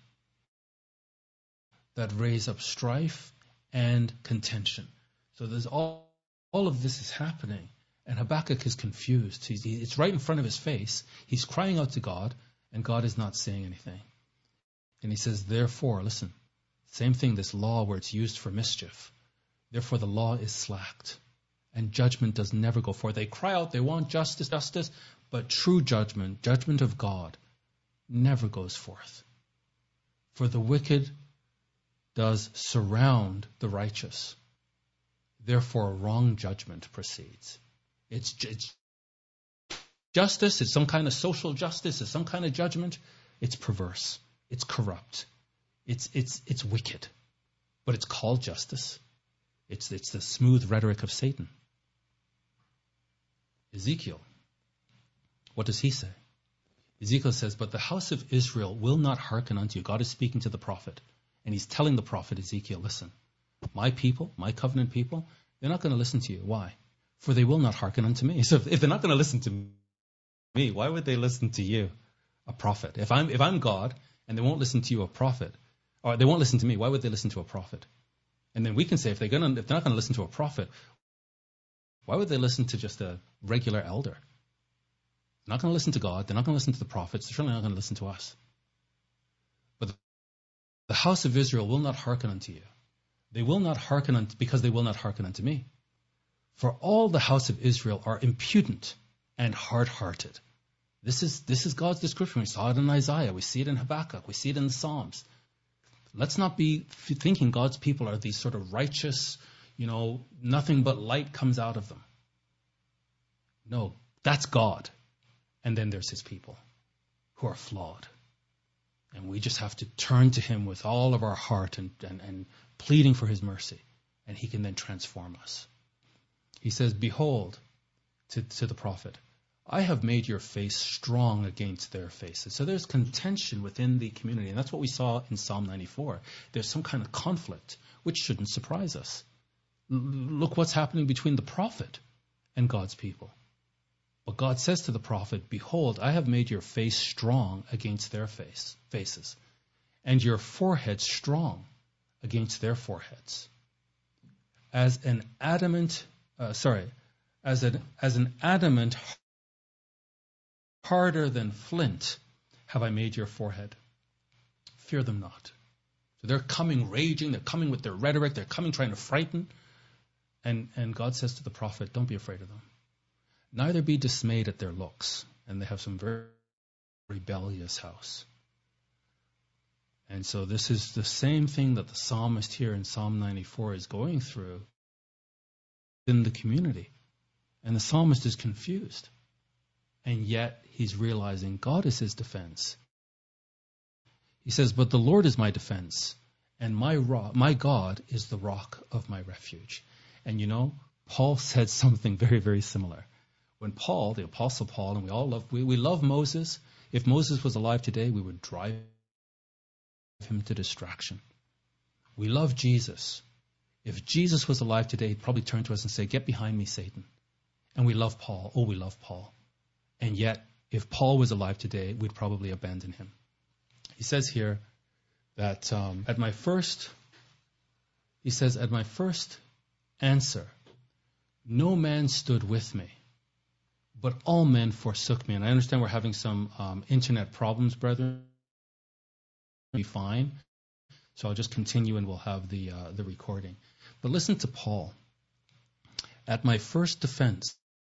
that raise up strife and contention. So there's all of this is happening, and Habakkuk is confused. It's right in front of his face. He's crying out to God, and God is not saying anything. And he says, therefore, listen, same thing, this law where it's used for mischief. Therefore, the law is slacked, and judgment does never go forth. They cry out, they want justice, but true judgment of God, never goes forth. For the wicked does surround the righteous. Therefore, wrong judgment proceeds. It's justice, it's some kind of social justice, it's some kind of judgment. It's perverse, it's corrupt, it's wicked, but it's called justice. It's the smooth rhetoric of Satan. Ezekiel, what does he say? Ezekiel says, but the house of Israel will not hearken unto you. God is speaking to the prophet, and he's telling the prophet Ezekiel, listen, my people, my covenant people, they're not going to listen to you. Why? For they will not hearken unto me. So if they're not going to listen to me, why would they listen to you, a prophet? If I'm God, and they won't listen to you, a prophet, or they won't listen to me. Why would they listen to a prophet? And then we can say, if they're not going to listen to a prophet, why would they listen to just a regular elder? They're not going to listen to God. They're not going to listen to the prophets. They're certainly not going to listen to us. But the house of Israel will not hearken unto you. They will not hearken because they will not hearken unto me. For all the house of Israel are impudent and hard-hearted. This is God's description. We saw it in Isaiah. We see it in Habakkuk. We see it in the Psalms. Let's not be thinking God's people are these sort of righteous, nothing but light comes out of them. No, that's God. And then there's his people who are flawed. And we just have to turn to him with all of our heart and pleading for his mercy. And he can then transform us. He says, behold, to the prophet, I have made your face strong against their faces. So there's contention within the community. And that's what we saw in Psalm 94. There's some kind of conflict, which shouldn't surprise us. Look what's happening between the prophet and God's people. But God says to the prophet, behold, I have made your face strong against their faces, and your forehead strong against their foreheads. As an adamant harder than flint have I made your forehead. Fear them not. So they're coming raging, they're coming with their rhetoric, they're coming trying to frighten. And God says to the prophet, don't be afraid of them. Neither be dismayed at their looks. And they have some very rebellious house. And so this is the same thing that the psalmist here in Psalm 94 is going through in the community. And the psalmist is confused. And yet he's realizing God is his defense. He says, but the Lord is my defense, and my God is the rock of my refuge. And Paul said something very, very similar. When Paul, the Apostle Paul, and we love Moses. If Moses was alive today, we would drive him to distraction. We love Jesus. If Jesus was alive today, he'd probably turn to us and say, get behind me, Satan. And we love Paul. Oh, we love Paul. And yet, if Paul was alive today, we'd probably abandon him. He says here that at my first answer, no man stood with me, but all men forsook me. And I understand we're having some internet problems, brethren. Be fine. So I'll just continue and we'll have the recording. But listen to Paul. At my first defense,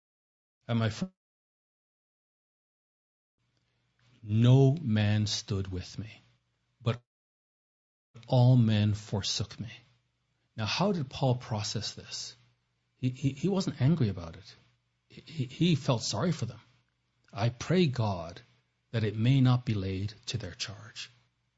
no man stood with me, but all men forsook me. Now, how did Paul process this? He wasn't angry about it. He felt sorry for them. I pray God that it may not be laid to their charge.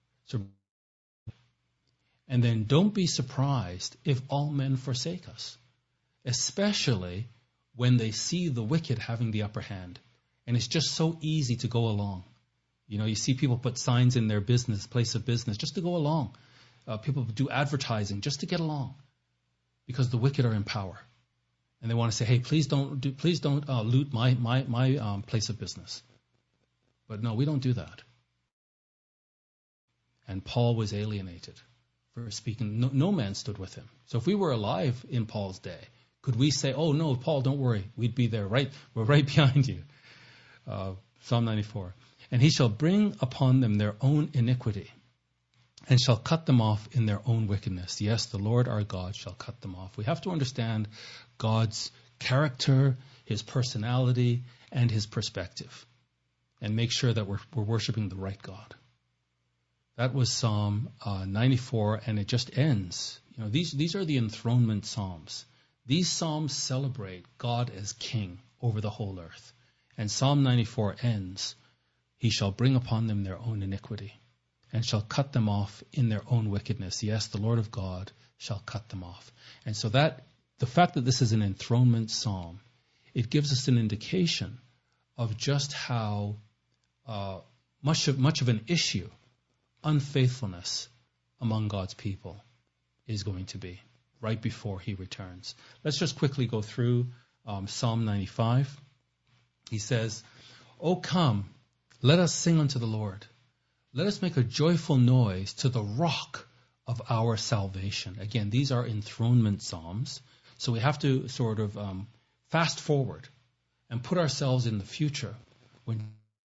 And then don't be surprised if all men forsake us, especially when they see the wicked having the upper hand. And it's just so easy to go along. You see people put signs in their place of business, just to go along. People do advertising just to get along, because the wicked are in power, and they want to say, "Hey, please don't loot my place of business." But no, we don't do that. And Paul was alienated for speaking. No man stood with him. So if we were alive in Paul's day, could we say, "Oh no, Paul, don't worry, we'd be there, right? We're right behind you." Psalm 94. And he shall bring upon them their own iniquity, and shall cut them off in their own wickedness. Yes, the Lord our God shall cut them off. We have to understand God's character, his personality, and his perspective, and make sure that we're worshiping the right God. That was Psalm 94, and it just ends. These are the enthronement psalms. These psalms celebrate God as king over the whole earth. And Psalm 94 ends, he shall bring upon them their own iniquity, and shall cut them off in their own wickedness. Yes, the Lord of God shall cut them off. And so that the fact that this is an enthronement psalm, it gives us an indication of just how much of an issue unfaithfulness among God's people is going to be right before he returns. Let's just quickly go through Psalm 95. He says, "O come, let us sing unto the Lord. Let us make a joyful noise to the rock of our salvation. Again, these are enthronement psalms. So we have to sort of fast forward and put ourselves in the future when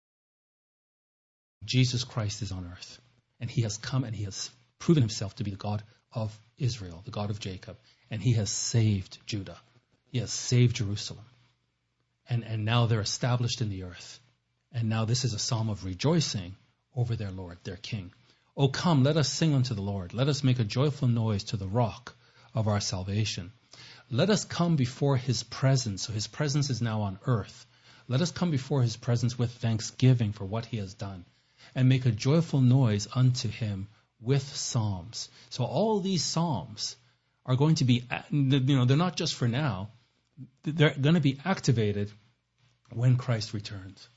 Jesus Christ is on earth. And he has come and he has proven himself to be the God of Israel, the God of Jacob. And he has saved Judah. He has saved Jerusalem. And now they're established in the earth. And now this is a psalm of rejoicing over their Lord, their King. O come, let us sing unto the Lord. Let us make a joyful noise to the rock of our salvation. Let us come before his presence. So his presence is now on earth. Let us come before his presence with thanksgiving for what he has done, and make a joyful noise unto him with psalms. So all these psalms are going to be, they're not just for now. They're going to be activated when Christ returns.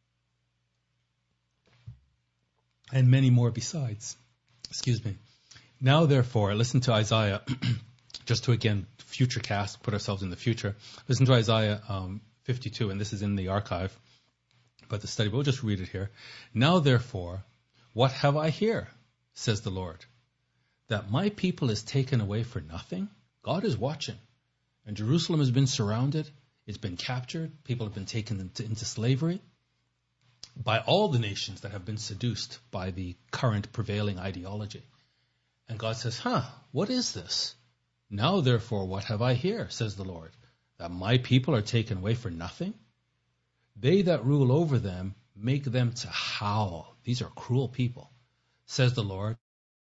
And many more besides. Excuse me. Now, therefore, listen to Isaiah, just to, again, future cast, put ourselves in the future. Listen to Isaiah 52, and this is in the archive, but the study, but we'll just read it here. Now, therefore, what have I here, says the Lord, that my people is taken away for nothing? God is watching. And Jerusalem has been surrounded. It's been captured. People have been taken into slavery by all the nations that have been seduced by the current prevailing ideology. And God says, what is this? Now, therefore, what have I here, says the Lord, that my people are taken away for nothing? They that rule over them make them to howl. These are cruel people, says the Lord.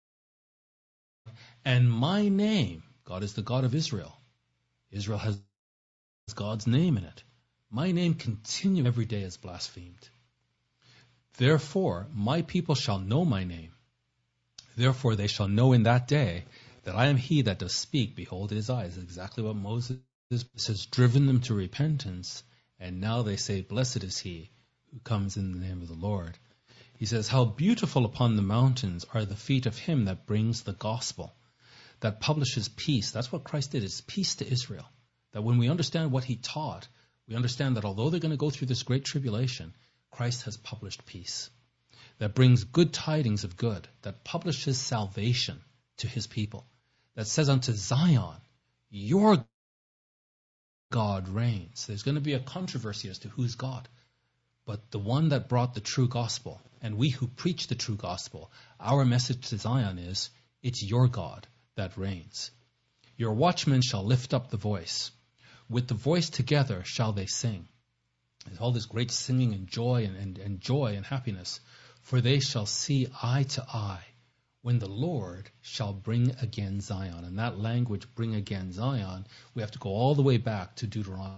And my name, God is the God of Israel. Israel has God's name in it. My name continually every day is blasphemed. Therefore, my people shall know my name. Therefore, they shall know in that day that I am he that does speak. Behold, his eyes. Exactly what Moses has driven them to repentance. And now they say, blessed is he who comes in the name of the Lord. He says, how beautiful upon the mountains are the feet of him that brings the gospel, that publishes peace. That's what Christ did. It's peace to Israel. That when we understand what he taught, we understand that although they're going to go through this great tribulation, Christ has published peace. That brings good tidings of good. That publishes salvation to his people. That says unto Zion, your God reigns. There's going to be a controversy as to who's God. But the one that brought the true gospel, and we who preach the true gospel, our message to Zion is, it's your God that reigns. Your watchmen shall lift up the voice. With the voice together shall they sing. There's all this great singing and joy and joy and happiness. For they shall see eye to eye when the Lord shall bring again Zion. And that language, bring again Zion, we have to go all the way back to Deuteronomy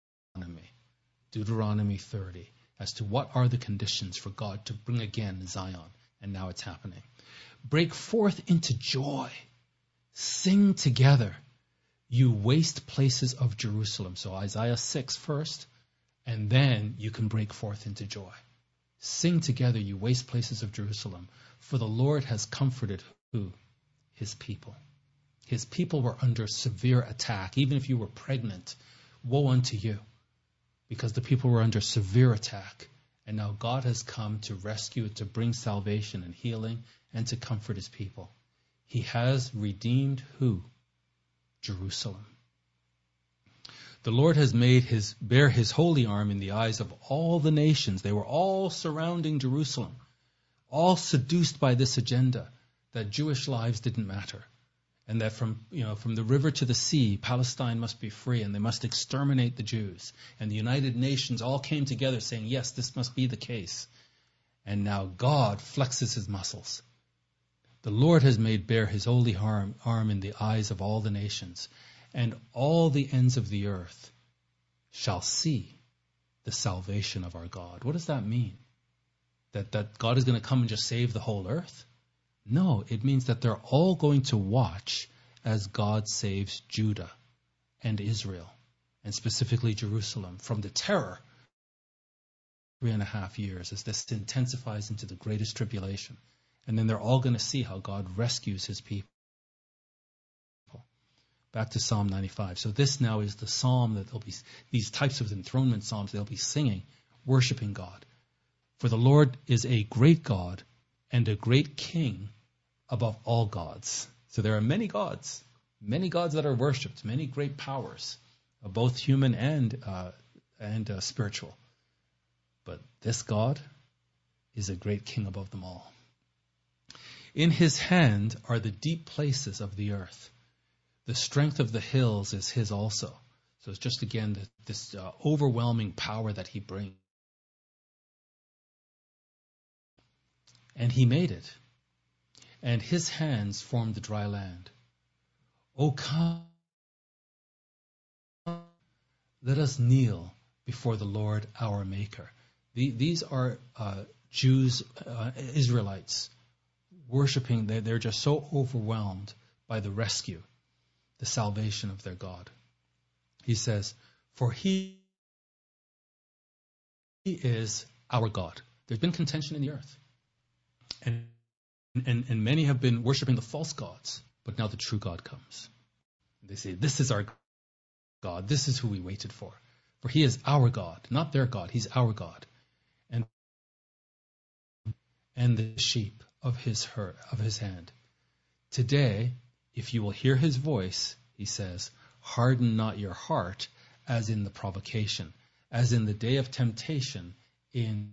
30, as to what are the conditions for God to bring again Zion. And now it's happening. Break forth into joy. Sing together, you waste places of Jerusalem. So Isaiah 6 first, and then you can break forth into joy. Sing together, you waste places of Jerusalem, for the Lord has comforted who? His people. His people were under severe attack. Even if you were pregnant, woe unto you, because the people were under severe attack. And now God has come to rescue, to bring salvation and healing, and to comfort his people. He has redeemed who? Jerusalem. The Lord has made bear his holy arm in the eyes of all the nations. They were all surrounding Jerusalem, all seduced by this agenda that Jewish lives didn't matter, and that from the river to the sea, Palestine must be free, and they must exterminate the Jews. And the United Nations all came together saying, yes, this must be the case. And now God flexes his muscles. The Lord has made bare his holy arm in the eyes of all the nations, and all the ends of the earth shall see the salvation of our God. What does that mean? That God is going to come and just save the whole earth? No, it means that they're all going to watch as God saves Judah and Israel, and specifically Jerusalem, from the terror 3.5 years as this intensifies into the greatest tribulation. And then they're all going to see how God rescues his people. Back to Psalm 95. So this now is the psalm that there'll be these types of enthronement psalms they'll be singing, worshiping God. For the Lord is a great God and a great king above all gods. So there are many gods that are worshipped, many great powers, both human and spiritual. But this God is a great king above them all. In his hand are the deep places of the earth. The strength of the hills is his also. So it's just again this overwhelming power that he brings. And he made it. And his hands formed the dry land. O come, let us kneel before the Lord our Maker. These are Jews, Israelites, worshiping. They're just so overwhelmed by the rescue, the salvation of their God. He says, for he is our God. There's been contention in the earth. And many have been worshiping the false gods, but now the true God comes. They say, this is our God. This is who we waited for. For he is our God, not their God. He's our God. And the sheep of his hand. Today, if you will hear his voice, he says, harden not your heart as in the provocation, as in the day of temptation in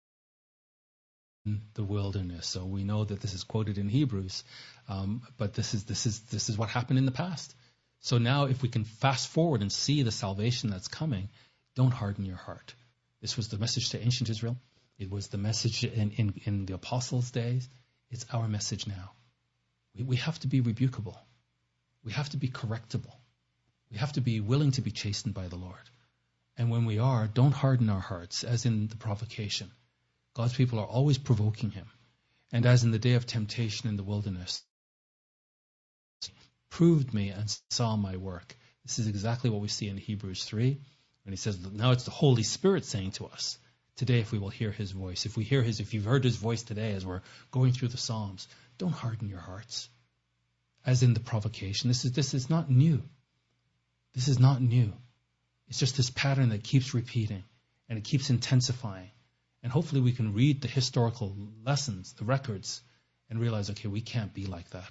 the wilderness. So we know that this is quoted in Hebrews, but this is what happened in the past. So now if we can fast forward and see the salvation that's coming, don't harden your heart. This was the message to ancient Israel. It was the message in the apostles' days. It's our message now. We have to be rebukable. We have to be correctable. We have to be willing to be chastened by the Lord. And when we are, don't harden our hearts, as in the provocation. God's people are always provoking him. And as in the day of temptation in the wilderness, proved me and saw my work. This is exactly what we see in Hebrews 3. And he says, now it's the Holy Spirit saying to us, today if we will hear his voice, if you've heard his voice today as we're going through the Psalms, don't harden your hearts. As in the provocation. This is not new. This is not new. It's just this pattern that keeps repeating and it keeps intensifying. And hopefully we can read the historical lessons, the records, and realize, okay, we can't be like that.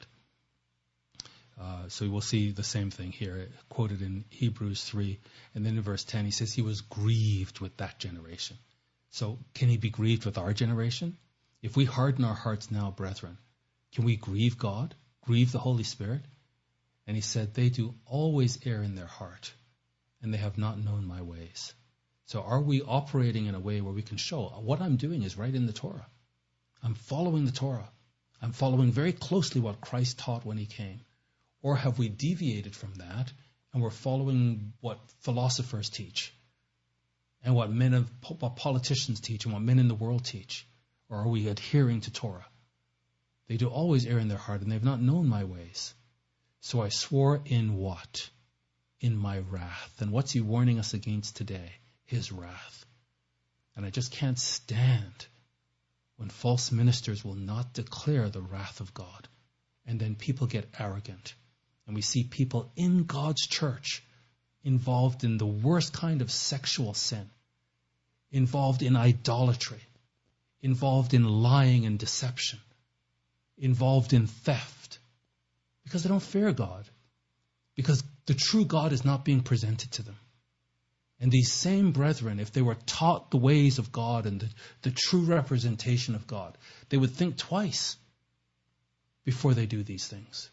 So we'll see the same thing here, quoted in Hebrews 3. And then in verse 10, he says he was grieved with that generation. So can he be grieved with our generation? If we harden our hearts now, brethren, can we grieve God, grieve the Holy Spirit? And he said, they do always err in their heart, and they have not known my ways. So are we operating in a way where we can show what I'm doing is right in the Torah? I'm following the Torah. I'm following very closely what Christ taught when he came. Or have we deviated from that and we're following what philosophers teach and what politicians teach and what men in the world teach? Or are we adhering to Torah? They do always err in their heart, and they've not known my ways. So I swore in what? In my wrath. And what's he warning us against today? His wrath. And I just can't stand when false ministers will not declare the wrath of God. And then people get arrogant. And we see people in God's church involved in the worst kind of sexual sin, involved in idolatry, involved in lying and deception, involved in theft, because they don't fear God, because the true God is not being presented to them. And these same brethren, if they were taught the ways of God and the true representation of God, they would think twice before they do these things.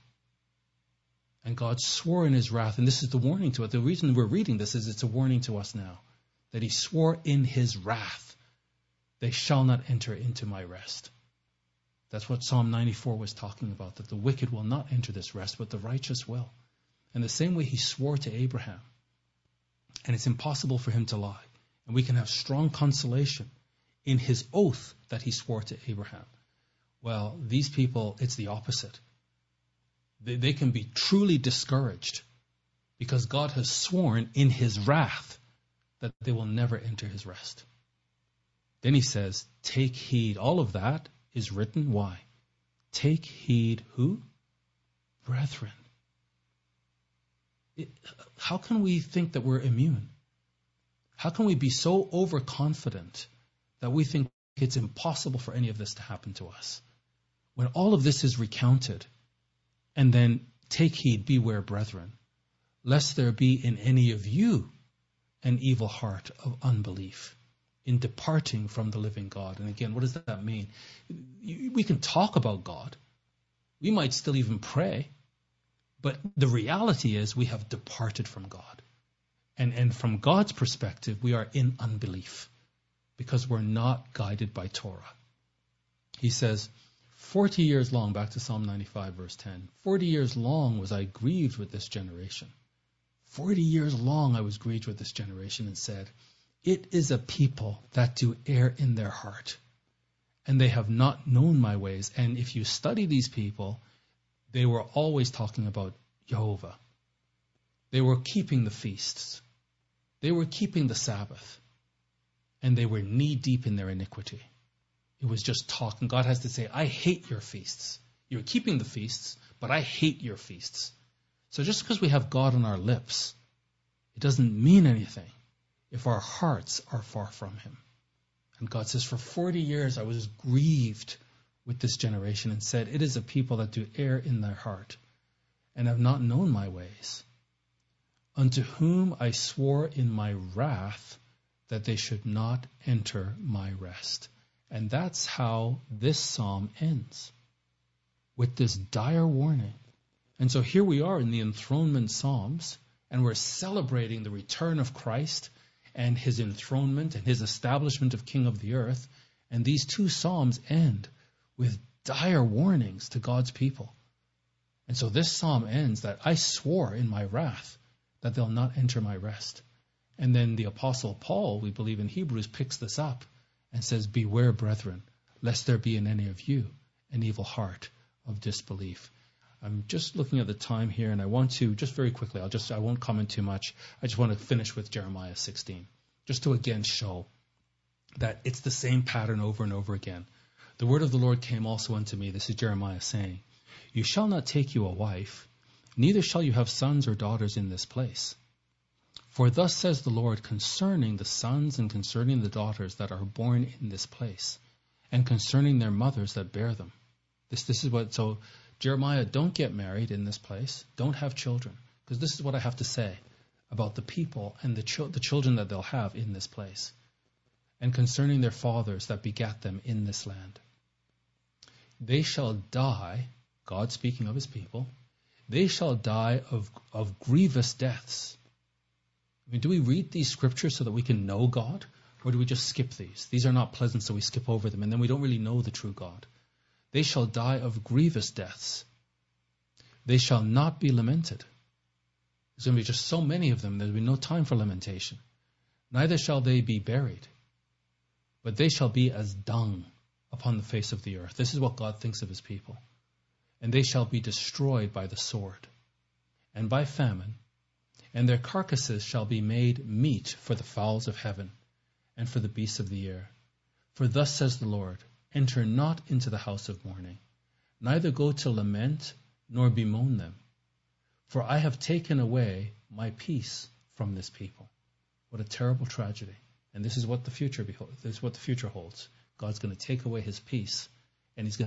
And God swore in his wrath, and this is the warning to us. The reason we're reading this is it's a warning to us now, that he swore in his wrath, they shall not enter into my rest. That's what Psalm 94 was talking about, that the wicked will not enter this rest, but the righteous will. And the same way he swore to Abraham, and it's impossible for him to lie. And we can have strong consolation in his oath that he swore to Abraham. Well, these people, it's the opposite. They can be truly discouraged because God has sworn in his wrath that they will never enter his rest. Then he says, take heed. All of that is written. Why? Take heed who? Brethren. How can we think that we're immune? How can we be so overconfident that we think it's impossible for any of this to happen to us? when all of this is recounted, and then take heed, beware, brethren, lest there be in any of you an evil heart of unbelief in departing from the living God. And again, what does that mean? We can talk about God. We might still even pray. But the reality is we have departed from God. And from God's perspective, we are in unbelief because we're not guided by Torah. He says, 40 years long, back to Psalm 95, verse 10, 40 years long was I grieved with this generation. 40 years long I was grieved with this generation and said, it is a people that do err in their heart, and they have not known my ways. And if you study these people, they were always talking about Jehovah. They were keeping the feasts. They were keeping the Sabbath. And they were knee-deep in their iniquity. It was just talking. God has to say, I hate your feasts. You're keeping the feasts, but I hate your feasts. So just because we have God on our lips, it doesn't mean anything if our hearts are far from him. And God says, for 40 years I was grieved with this generation and said, it is a people that do err in their heart and have not known my ways, unto whom I swore in my wrath that they should not enter my rest. And that's how this psalm ends, with this dire warning. And so here we are in the enthronement psalms, and we're celebrating the return of Christ and his enthronement and his establishment of King of the earth. And these two psalms end with dire warnings to God's people. And so this psalm ends that I swore in my wrath that they'll not enter my rest. And then the Apostle Paul, we believe in Hebrews, picks this up and says, beware, brethren, lest there be in any of you an evil heart of disbelief. I'm just looking at the time here, and I want to, just very quickly, I won't comment too much. I just want to finish with Jeremiah 16, just to again show that it's the same pattern over and over again. The word of the Lord came also unto me, this is Jeremiah saying, you shall not take you a wife, neither shall you have sons or daughters in this place. For thus says the Lord concerning the sons and concerning the daughters that are born in this place, and concerning their mothers that bear them. This is what, so Jeremiah, don't get married in this place. Don't have children, because this is what I have to say about the people and the children that they'll have in this place, and concerning their fathers that begat them in this land. They shall die, God speaking of his people, they shall die of grievous deaths. I mean, do we read these scriptures so that we can know God, or do we just skip these? These are not pleasant, so we skip over them, and then we don't really know the true God. They shall die of grievous deaths. They shall not be lamented. There's going to be just so many of them, there'll be no time for lamentation. Neither shall they be buried, but they shall be as dung upon the face of the earth. This is what God thinks of his people. And they shall be destroyed by the sword and by famine, and their carcasses shall be made meat for the fowls of heaven and for the beasts of the air. For thus says the Lord, enter not into the house of mourning, neither go to lament, nor bemoan them. For I have taken away my peace from this people. What a terrible tragedy. And this is what the future holds. God's going to take away his peace, and he's going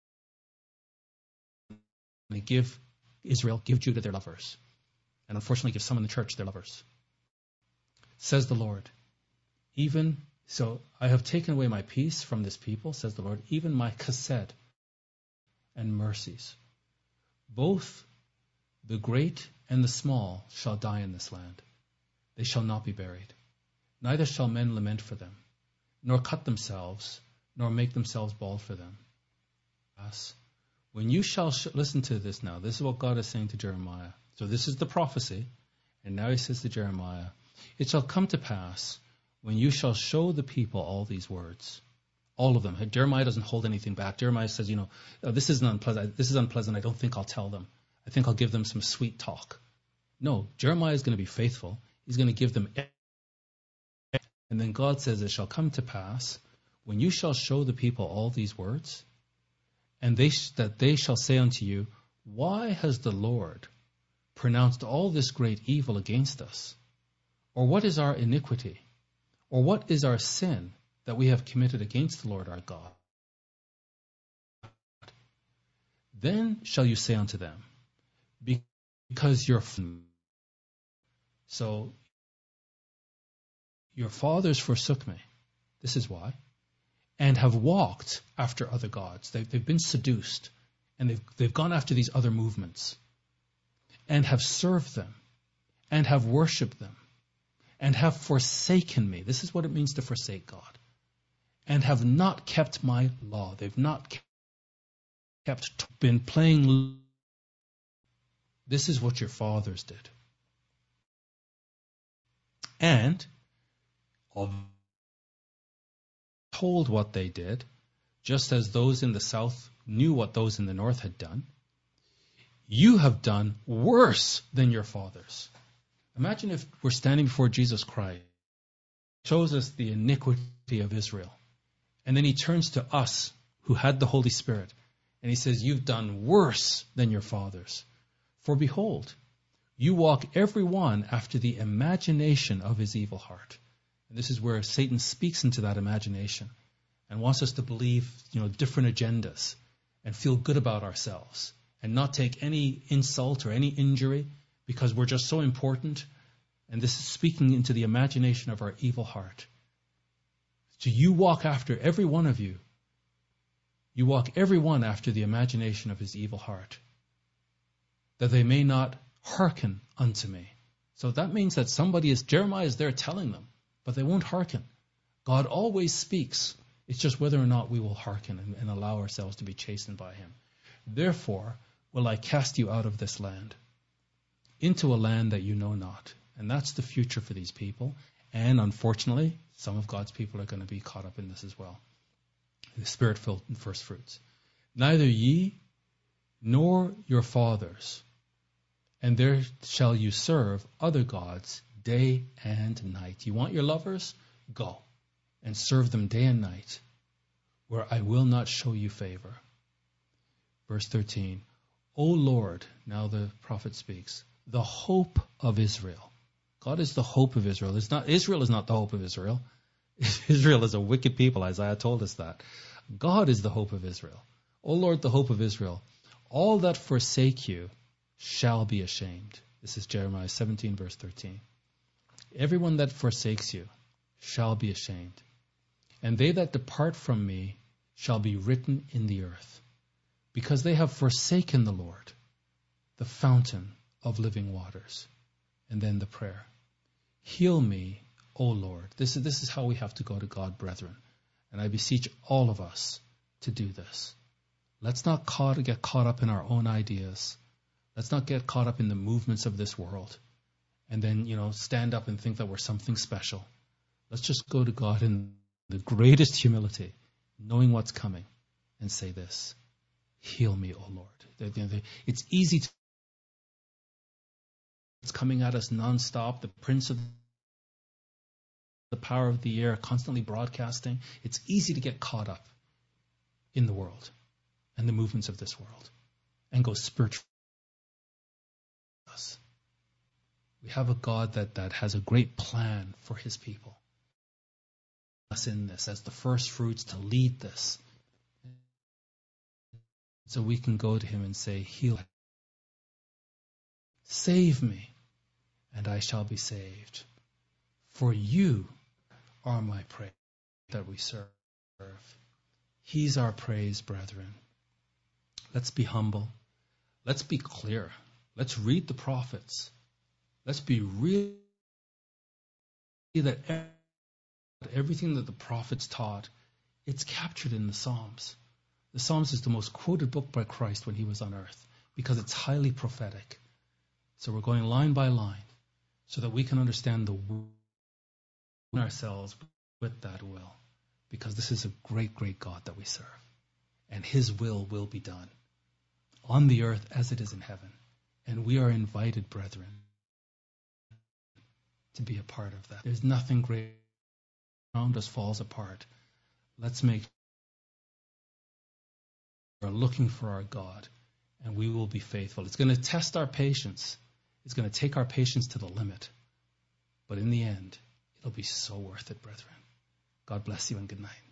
to give Judah their lovers. And unfortunately give some in the church their lovers. Says the Lord, even so I have taken away my peace from this people, says the Lord, even my chesed and mercies. Both the great and the small shall die in this land. They shall not be buried. Neither shall men lament for them, nor cut themselves, nor make themselves bald for them. When you shall listen to this now, this is what God is saying to Jeremiah. So this is the prophecy, and now he says to Jeremiah, it shall come to pass when you shall show the people all these words, all of them. Jeremiah doesn't hold anything back. Jeremiah says, this is unpleasant. I don't think I'll tell them. I think I'll give them some sweet talk. No, Jeremiah is going to be faithful. He's going to give them. And then God says, it shall come to pass when you shall show the people all these words, and that they shall say unto you, why has the Lord pronounced all this great evil against us? Or what is our iniquity? Or what is our sin that we have committed against the Lord our God? Then shall you say unto them, because so your fathers forsook me. This is why. And have walked after other gods. They've been seduced. And they've gone after these other movements. And have served them. And have worshipped them. And have forsaken me. This is what it means to forsake God. And have not kept my law. They've not been playing. This is what your fathers did. And told what they did, just as those in the south knew what those in the north had done, you have done worse than your fathers. Imagine if we're standing before Jesus Christ, shows us the iniquity of Israel, and then he turns to us who had the Holy Spirit, and he says, you've done worse than your fathers. For behold, you walk every one after the imagination of his evil heart. And this is where Satan speaks into that imagination and wants us to believe, different agendas and feel good about ourselves and not take any insult or any injury because we're just so important. And this is speaking into the imagination of our evil heart. So you walk after every one of you. You walk every one after the imagination of his evil heart, that they may not hearken unto me. So that means that Jeremiah is there telling them, but they won't hearken. God always speaks. It's just whether or not we will hearken and allow ourselves to be chastened by him. Therefore will I cast you out of this land, into a land that you know not. And that's the future for these people. And unfortunately, some of God's people are going to be caught up in this as well. The Spirit-filled first fruits. Neither ye nor your fathers, and there shall you serve other gods day and night. You want your lovers? Go and serve them day and night, where I will not show you favor. Verse 13, O Lord, now the prophet speaks, the hope of Israel. God is the hope of Israel. Israel is not the hope of Israel. Israel is a wicked people. Isaiah told us that. God is the hope of Israel. O Lord, the hope of Israel. All that forsake you shall be ashamed. This is Jeremiah 17, verse 13. Everyone that forsakes you shall be ashamed. And they that depart from me shall be written in the earth, because they have forsaken the Lord, the fountain of living waters. And then the prayer. Heal me, O Lord. This is how we have to go to God, brethren. And I beseech all of us to do this. Let's not get caught up in our own ideas. Let's not get caught up in the movements of this world. And then, stand up and think that we're something special. Let's just go to God in the greatest humility, knowing what's coming, and say this. Heal me, O Lord. It's easy to. It's coming at us nonstop. The prince of the power of the air, constantly broadcasting. It's easy to get caught up in the world and the movements of this world and go spiritual. We have a God that has a great plan for his people. Us in this as the first fruits to lead this. So we can go to him and say, heal. Save me, and I shall be saved. For you are my praise that we serve. He's our praise, brethren. Let's be humble. Let's be clear. Let's read the prophets. Let's be real that everything that the prophets taught, it's captured in the Psalms. The Psalms is the most quoted book by Christ when he was on earth because it's highly prophetic. So we're going line by line so that we can understand the will in ourselves with that will, because this is a great, great God that we serve. And his will be done on the earth as it is in heaven. And we are invited, brethren, to be a part of that. There's nothing great around us falls apart. Let's make sure we're looking for our God, and we will be faithful. It's going to test our patience. It's going to take our patience to the limit. But in the end, it'll be so worth it, brethren. God bless you and good night.